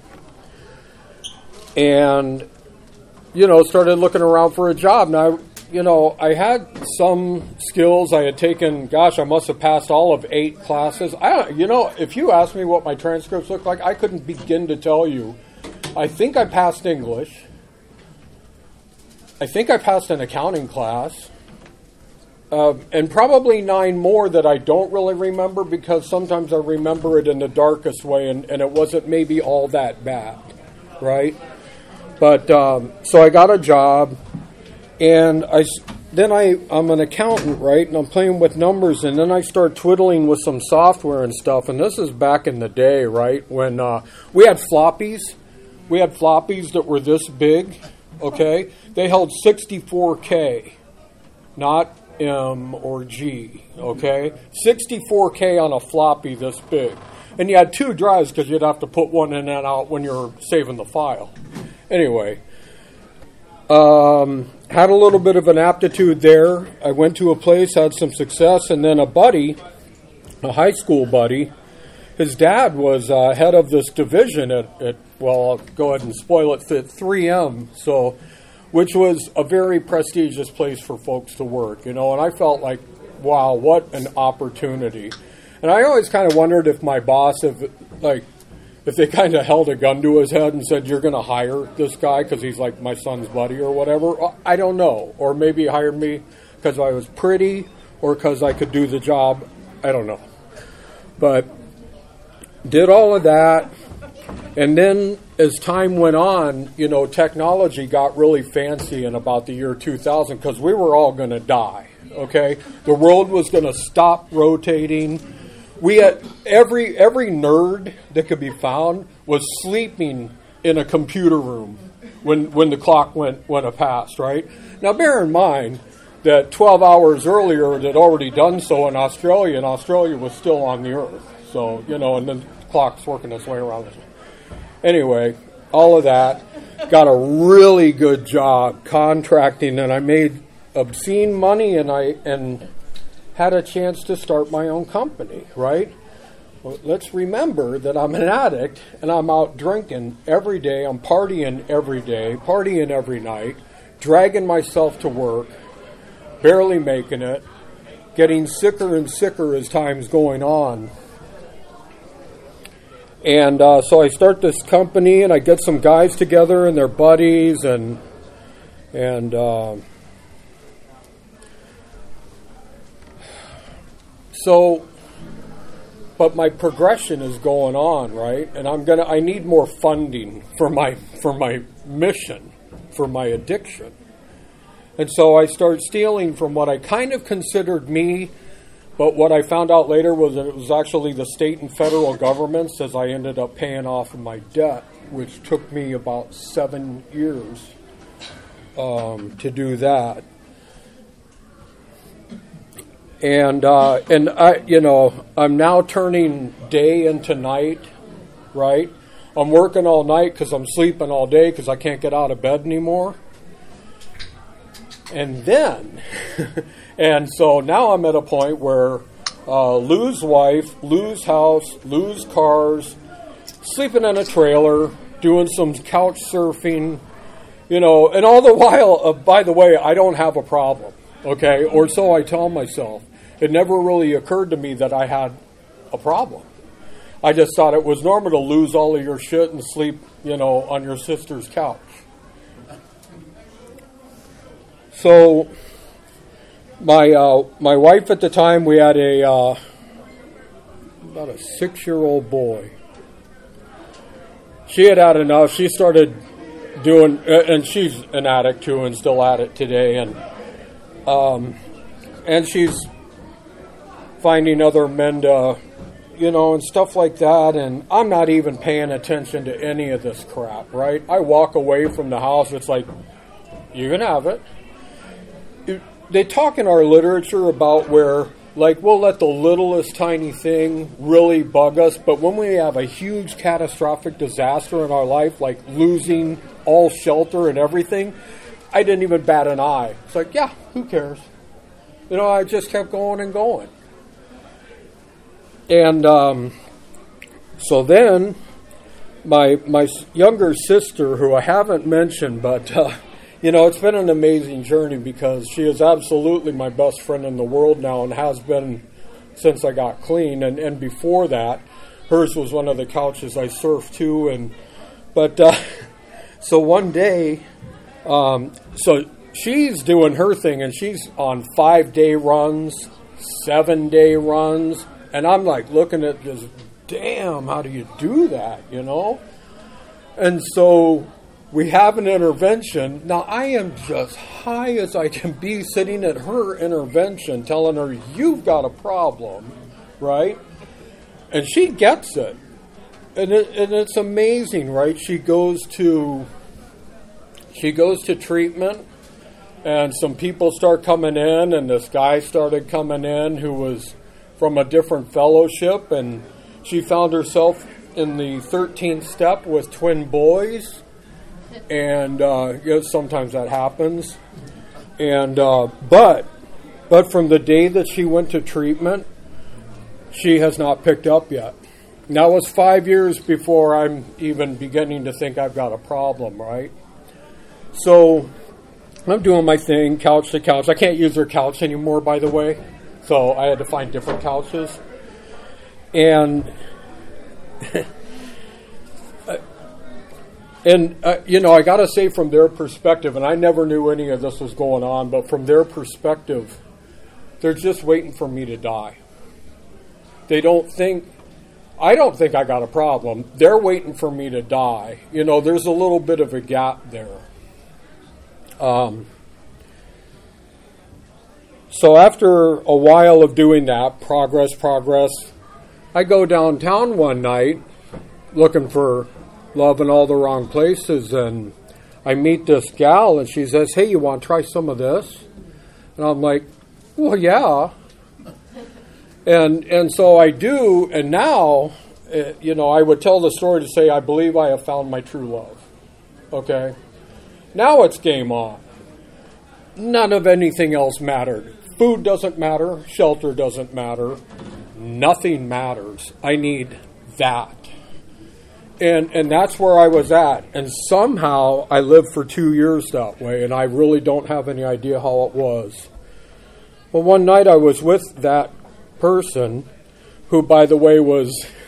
And, you know, started looking around for a job. Now, you know, I had some skills. I had taken, gosh, I must have passed all of eight classes. I don't, you know, if you asked me what my transcripts looked like, I couldn't begin to tell you. I think I passed English. I think I passed an accounting class. Uh, and probably nine more that I don't really remember, because sometimes I remember it in the darkest way, and, and it wasn't maybe all that bad, right? But, um, so I got a job. And I, then I, I'm an accountant, right? And I'm playing with numbers. And then I start twiddling with some software and stuff. And this is back in the day, right? When uh, we had floppies. We had floppies that were this big, okay? They held sixty-four K, not M or G, okay? sixty-four K on a floppy this big. And you had two drives because you'd have to put one in and out when you're saving the file. Anyway. Um, had a little bit of an aptitude there. I went to a place, had some success, and then a buddy, a high school buddy, his dad was uh, head of this division at, at, well, I'll go ahead and spoil it, at three M, so, which was a very prestigious place for folks to work, you know, and I felt like, wow, what an opportunity. And I always kind of wondered if my boss, if, like, if they kind of held a gun to his head and said, you're going to hire this guy because he's like my son's buddy or whatever. I don't know. Or maybe he hired me because I was pretty or because I could do the job. I don't know. But did all of that. And then as time went on, you know, technology got really fancy in about the year two thousand because we were all going to die. Okay? The world was going to stop rotating. We had every every nerd that could be found was sleeping in a computer room when when the clock went went past, right? Now bear in mind that twelve hours earlier it had already done so in Australia, and Australia was still on the earth. So, you know, and then the clock's working its way around. Anyway, all of that. Got a really good job contracting, and I made obscene money, and I and had a chance to start my own company, right? Well, let's remember that I'm an addict and I'm out drinking every day. I'm partying every day, partying every night, dragging myself to work, barely making it, getting sicker and sicker as time's going on. And uh, so I start this company and I get some guys together and their buddies and and uh, So, but my progression is going on, right? And I'm gonna. I need more funding for my for my mission, for my addiction. And so I start stealing from what I kind of considered me, but what I found out later was that it was actually the state and federal governments, as I ended up paying off my debt, which took me about seven years um, to do that. And, uh, and I, you know, I'm now turning day into night, right? I'm working all night because I'm sleeping all day because I can't get out of bed anymore. And then, and so now I'm at a point where uh, lose wife, lose house, lose cars, sleeping in a trailer, doing some couch surfing, you know, and all the while, uh, by the way, I don't have a problem, okay? Or so I tell myself. It never really occurred to me that I had a problem. I just thought it was normal to lose all of your shit and sleep, you know, on your sister's couch. So, my uh, my wife at the time, we had a uh, about a six-year-old boy. She had had enough. She started doing, and she's an addict too, and still at it today. And um, and she's finding other men to, you know, and stuff like that. And I'm not even paying attention to any of this crap, right? I walk away from the house. It's like, you can have it. it they talk in our literature about where, like, we'll let the littlest tiny thing really bug us, but when we have a huge catastrophic disaster in our life, like losing all shelter and everything, I didn't even bat an eye. It's like, yeah, who cares? You know, I just kept going and going. And um, so then, my my younger sister, who I haven't mentioned, but... Uh, You know, it's been an amazing journey because she is absolutely my best friend in the world now and has been since I got clean. And, and before that, hers was one of the couches I surfed to. And but uh, so one day, um, so she's doing her thing and she's on five-day runs, seven-day runs. And I'm like looking at this, damn, how do you do that, you know? And so... we have an intervention. Now, I am just high as I can be sitting at her intervention telling her, you've got a problem, right? And she gets it. And, it, and it's amazing, right? She goes to she goes to treatment, and some people start coming in, and this guy started coming in who was from a different fellowship, and she found herself in the thirteenth step with twin boys. And uh, you know, sometimes that happens. And uh, but but from the day that she went to treatment, she has not picked up yet. Now it was five years before I'm even beginning to think I've got a problem, right? So I'm doing my thing, couch to couch. I can't use her couch anymore, by the way. So I had to find different couches. And... And, uh, you know, I got to say from their perspective, and I never knew any of this was going on, but from their perspective, they're just waiting for me to die. They don't think, I don't think I got a problem. They're waiting for me to die. You know, there's a little bit of a gap there. Um, so after a while of doing that, progress, progress, I go downtown one night looking for love in all the wrong places, and I meet this gal, and she says, hey, you want to try some of this? And I'm like, well, yeah. And and so I do, and now, uh, you know, I would tell the story to say, I believe I have found my true love. Okay? Now it's game on. None of anything else mattered. Food doesn't matter. Shelter doesn't matter. Nothing matters. I need that. And and that's where I was at. And somehow I lived for two years that way, and I really don't have any idea how it was. Well, one night I was with that person, who, by the way, was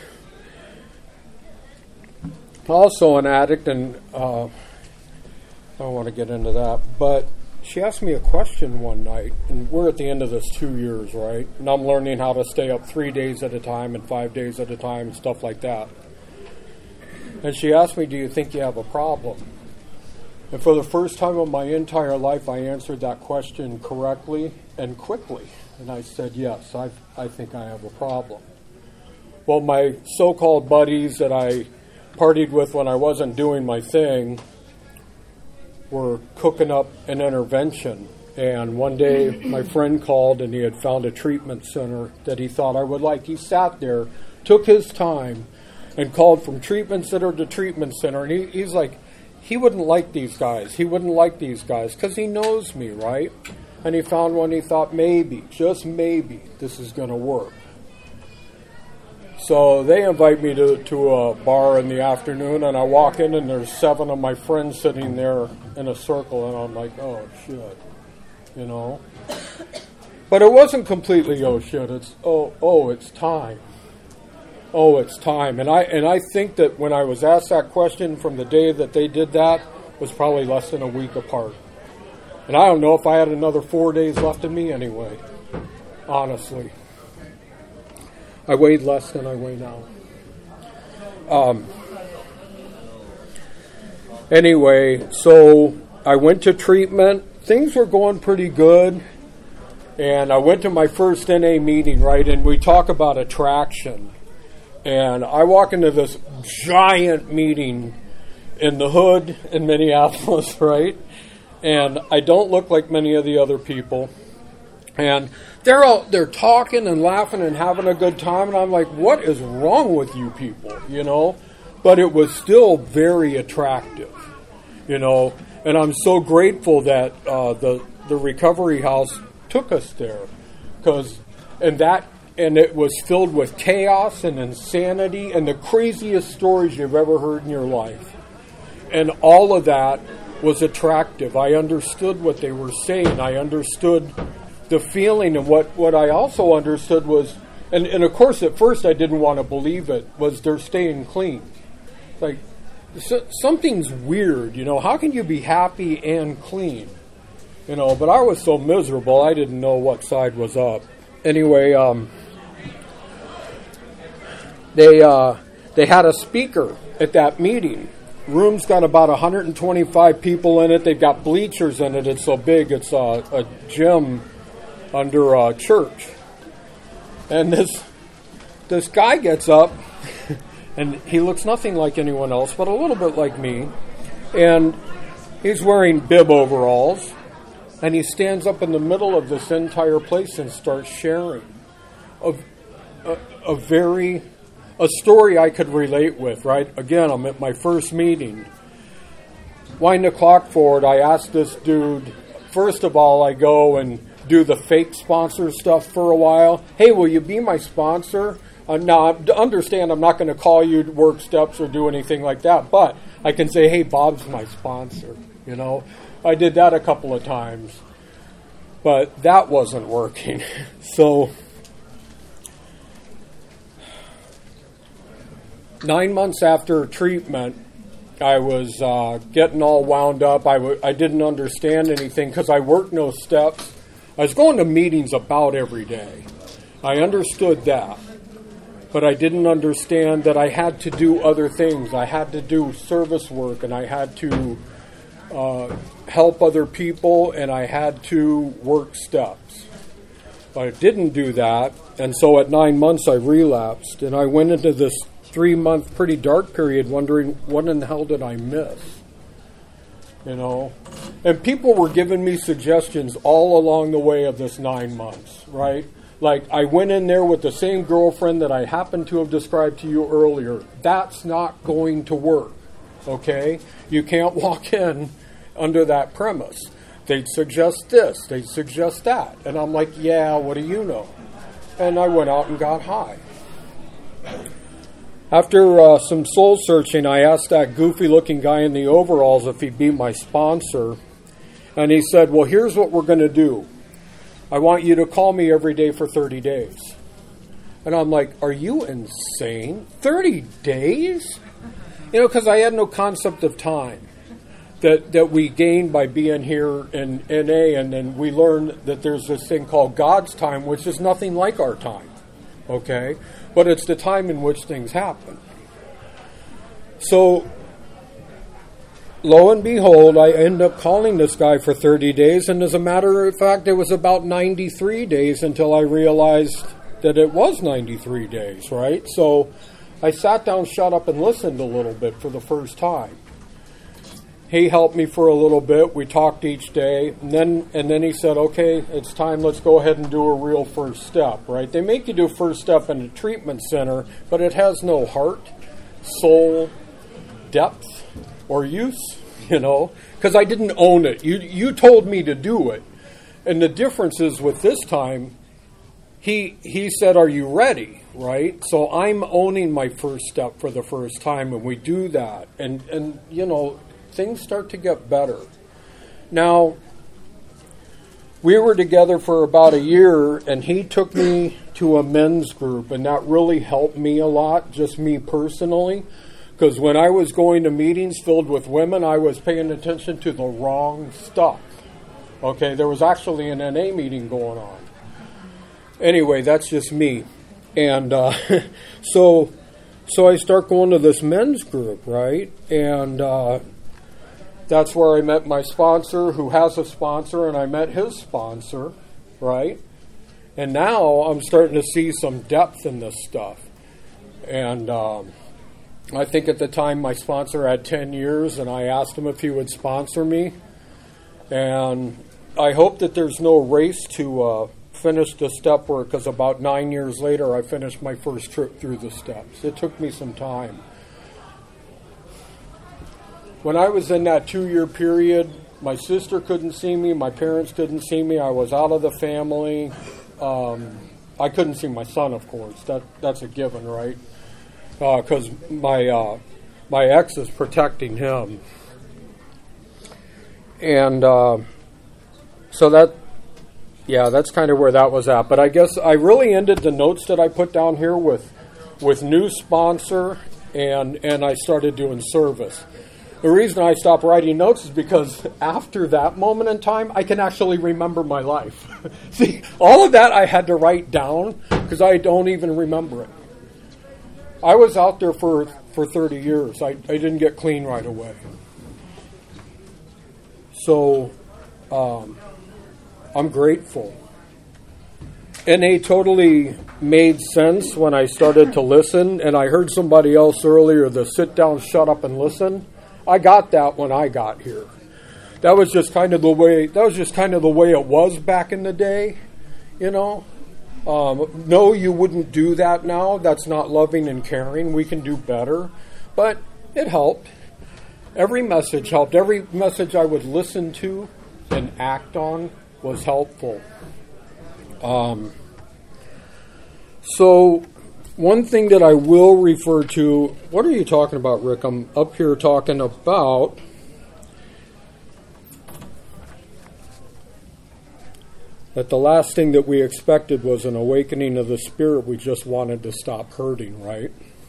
also an addict, and uh, I don't want to get into that. But she asked me a question one night, and we're at the end of this two years, right? And I'm learning how to stay up three days at a time and five days at a time and stuff like that. And she asked me, do you think you have a problem? And for the first time in my entire life, I answered that question correctly and quickly. And I said, yes, I I think I have a problem. Well, my so-called buddies that I partied with when I wasn't doing my thing were cooking up an intervention. And one day, my friend called, and he had found a treatment center that he thought I would like. He sat there, took his time, and called from treatment center to treatment center. And he, he's like, he wouldn't like these guys. He wouldn't like these guys because he knows me, right? And he found one he thought maybe, just maybe, this is going to work. So they invite me to, to a bar in the afternoon, and I walk in, and there's seven of my friends sitting there in a circle, and I'm like, oh, shit, you know? But it wasn't completely, oh, shit, it's, oh, oh, it's time. Oh, it's time. And I and I think that when I was asked that question from the day that they did that was probably less than a week apart. And I don't know if I had another four days left in me anyway, honestly. I weighed less than I weigh now. Um, anyway, so I went to treatment. Things were going pretty good. And I went to my first N A meeting, right, and we talk about attraction. And I walk into this giant meeting in the hood in Minneapolis, right? And I don't look like many of the other people. And they're all, they're talking and laughing and having a good time. And I'm like, what is wrong with you people, you know? But it was still very attractive, you know? And I'm so grateful that uh, the, the recovery house took us there. Because, and that, and it was filled with chaos and insanity and the craziest stories you've ever heard in your life. And all of that was attractive. I understood what they were saying. I understood the feeling, and what, what I also understood was, and, and of course at first I didn't want to believe it, was they're staying clean. Like, so, something's weird, you know. How can you be happy and clean? You know, but I was so miserable, I didn't know what side was up. Anyway, um, they uh, they had a speaker at that meeting. Room's got about one hundred twenty-five people in it. They've got bleachers in it. It's so big. It's a, a gym under a church. And this this guy gets up, and he looks nothing like anyone else, but a little bit like me. And he's wearing bib overalls, and he stands up in the middle of this entire place and starts sharing a, a, a very... a story I could relate with, right? Again, I'm at my first meeting. Wind the clock forward, I asked this dude, first of all, I go and do the fake sponsor stuff for a while. Hey, will you be my sponsor? Uh, now, understand I'm not going to call you to work steps or do anything like that, but I can say, hey, Bob's my sponsor, you know? I did that a couple of times, but that wasn't working. So... Nine months after treatment, I was uh, getting all wound up. I, w- I didn't understand anything because I worked no steps. I was going to meetings about every day. I understood that. But I didn't understand that I had to do other things. I had to do service work, and I had to uh, help other people, and I had to work steps. But I didn't do that, and so at nine months I relapsed, and I went into this three-month pretty dark period wondering, what in the hell did I miss? You know? And people were giving me suggestions all along the way of this nine months, right? Like, I went in there with the same girlfriend that I happened to have described to you earlier. That's not going to work, okay? You can't walk in under that premise. They'd suggest this, they'd suggest that. And I'm like, yeah, what do you know? And I went out and got high. After uh, some soul searching, I asked that goofy-looking guy in the overalls if he'd be my sponsor. And he said, well, here's what we're going to do. I want you to call me every day for thirty days. And I'm like, are you insane? thirty days? You know, because I had no concept of time that, that we gained by being here in N A, and then we learned that there's this thing called God's time, which is nothing like our time. Okay? But it's the time in which things happen. So, lo and behold, I end up calling this guy for thirty days, and as a matter of fact, it was about ninety-three days until I realized that it was ninety-three days, right? So, I sat down, shut up, and listened a little bit for the first time. He helped me for a little bit. We talked each day. And then and then he said, okay, it's time. Let's go ahead and do a real first step, right? They make you do first step in a treatment center, but it has no heart, soul, depth, or use, you know, because I didn't own it. You, you told me to do it. And the difference is with this time, he, he said, are you ready, right? So I'm owning my first step for the first time, and we do that. And, and you know, things start to get better. Now, we were together for about a year, and he took me to a men's group, and that really helped me a lot, just me personally, because when I was going to meetings filled with women, I was paying attention to the wrong stuff. Okay, there was actually an N A meeting going on. Anyway, that's just me. and uh, so so I start going to this men's group, right? And uh, that's where I met my sponsor, who has a sponsor, and I met his sponsor, right? And now I'm starting to see some depth in this stuff. And um, I think at the time my sponsor had ten years, and I asked him if he would sponsor me. And I hope that there's no race to uh, finish the step work, because about nine years later I finished my first trip through the steps. It took me some time. When I was in that two-year period, my sister couldn't see me, my parents couldn't see me, I was out of the family. Um, I couldn't see my son, of course. That that's a given, right? Because uh, my uh, my ex is protecting him, and uh, so that, yeah, that's kind of where that was at. But I guess I really ended the notes that I put down here with with new sponsor, and and I started doing service. The reason I stopped writing notes is because after that moment in time, I can actually remember my life. See, all of that I had to write down because I don't even remember it. I was out there for, for thirty years. I, I didn't get clean right away. So um, I'm grateful. And it totally made sense when I started to listen. And I heard somebody else earlier, the sit down, shut up, and listen. I got that when I got here. That was just kind of the way. That was just kind of the way it was back in the day, you know. Um, no, you wouldn't do that now. That's not loving and caring. We can do better, but it helped. Every message helped. Every message I would listen to and act on was helpful. Um, so. One thing that I will refer to, what are you talking about, Rick? I'm up here talking about that the last thing that we expected was an awakening of the spirit. We just wanted to stop hurting, right?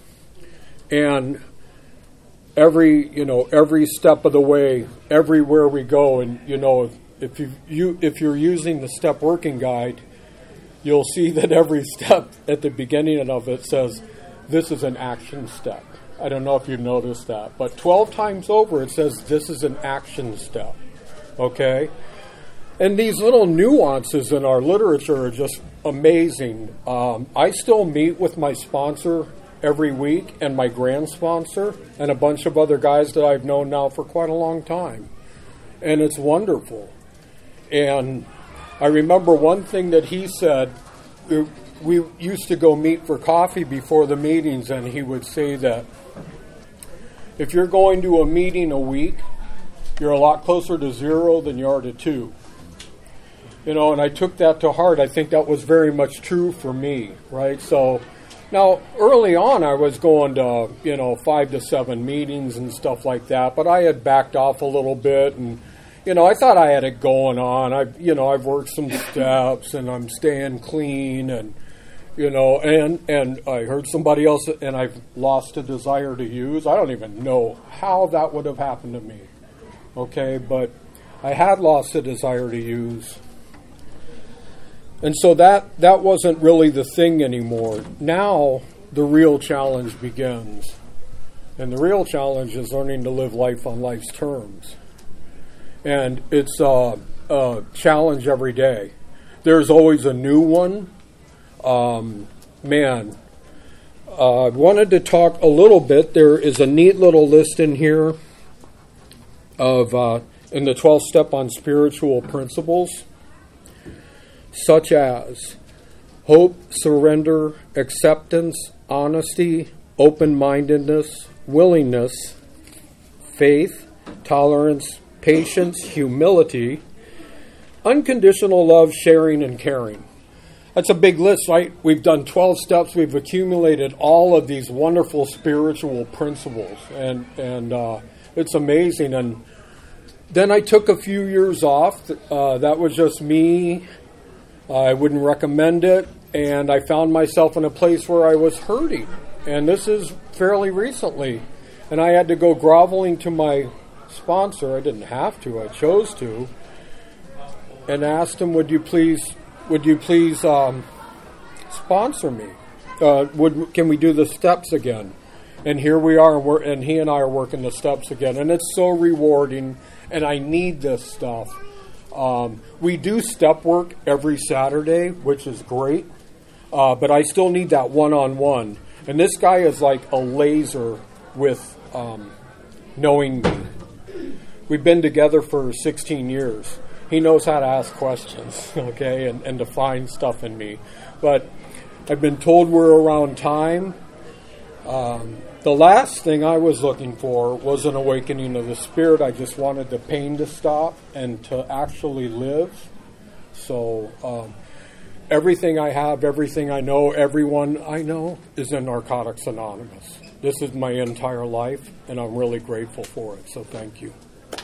And every, you know, every step of the way, everywhere we go, and you know, if you, you if you're using the step working guide, you'll see that every step at the beginning of it says, this is an action step. I don't know if you noticed that, but twelve times over it says, this is an action step. Okay? And these little nuances in our literature are just amazing. Um, I still meet with my sponsor every week, and my grand sponsor, and a bunch of other guys that I've known now for quite a long time. And it's wonderful. And I remember one thing that he said. We used to go meet for coffee before the meetings, and he would say that if you're going to a meeting a week, you're a lot closer to zero than you are to two. You know, and I took that to heart. I think that was very much true for me, right? So now, early on, I was going to, you know, five to seven meetings and stuff like that, but I had backed off a little bit, and you know, I thought I had it going on. I, you know, I've worked some steps, and I'm staying clean, and you know, and and I heard somebody else, and I've lost a desire to use. I don't even know how that would have happened to me. Okay, but I had lost a desire to use, and so that that wasn't really the thing anymore. Now the real challenge begins, and the real challenge is learning to live life on life's terms. And it's a, a challenge every day. There's always a new one. Um, man, uh, I wanted to talk a little bit. There is a neat little list in here of uh, in the twelfth step on spiritual principles, such as hope, surrender, acceptance, honesty, open-mindedness, willingness, faith, tolerance, patience, humility, unconditional love, sharing, and caring. That's a big list, right? We've done twelve steps. We've accumulated all of these wonderful spiritual principles, and and uh, it's amazing. And then I took a few years off. Uh, that was just me. I wouldn't recommend it, and I found myself in a place where I was hurting. And this is fairly recently, and I had to go groveling to my sponsor. I didn't have to. I chose to, and asked him, "Would you please, would you please um, sponsor me?" uh, would can we do the steps again? And here we are, and, we're, and he and I are working the steps again. And it's so rewarding, and I need this stuff. Um, we do step work every Saturday, which is great, uh, but I still need that one-on-one. And this guy is like a laser with um, knowing me. We've been together for sixteen years. He knows how to ask questions, okay, and, and to find stuff in me. But I've been told we're around time. Um, the last thing I was looking for was an awakening of the spirit. I just wanted the pain to stop and to actually live. So um, everything I have, everything I know, everyone I know is in Narcotics Anonymous. This is my entire life, and I'm really grateful for it. So thank you.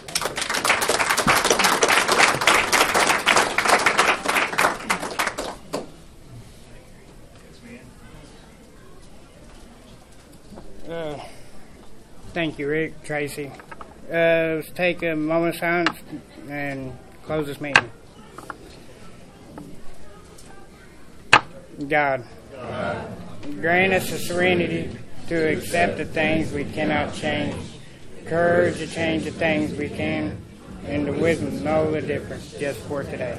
Uh, thank you, Rick, Tracy. Uh, let's take a moment of silence and close this meeting. God, God, grant us the serenity to accept the things we cannot change, courage to change the things we can, and the wisdom to know the difference just for today.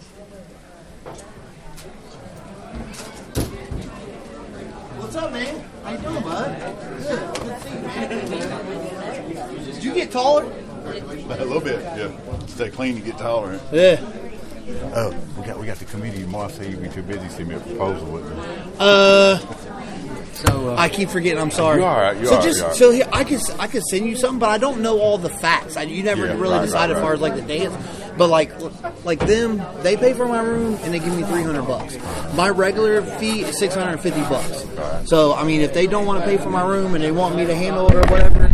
What's up, man? How you doing, bud? Good. Good to see you, man. Did you get taller? A little bit, yeah. Stay clean, you get taller. Yeah. Oh, we got we got the committee tomorrow. So you'll be too busy to send me a proposal with me. Uh, So uh, I keep forgetting. I'm sorry. You all right? You so all right, just you all right. so here, I could I could send you something, but I don't know all the facts. I, you never Yeah, really right, decide right, as far right. as like the dance. But like like them, they pay for my room and they give me three hundred bucks. My regular fee is six hundred and fifty bucks. So I mean, if they don't want to pay for my room and they want me to handle it or whatever,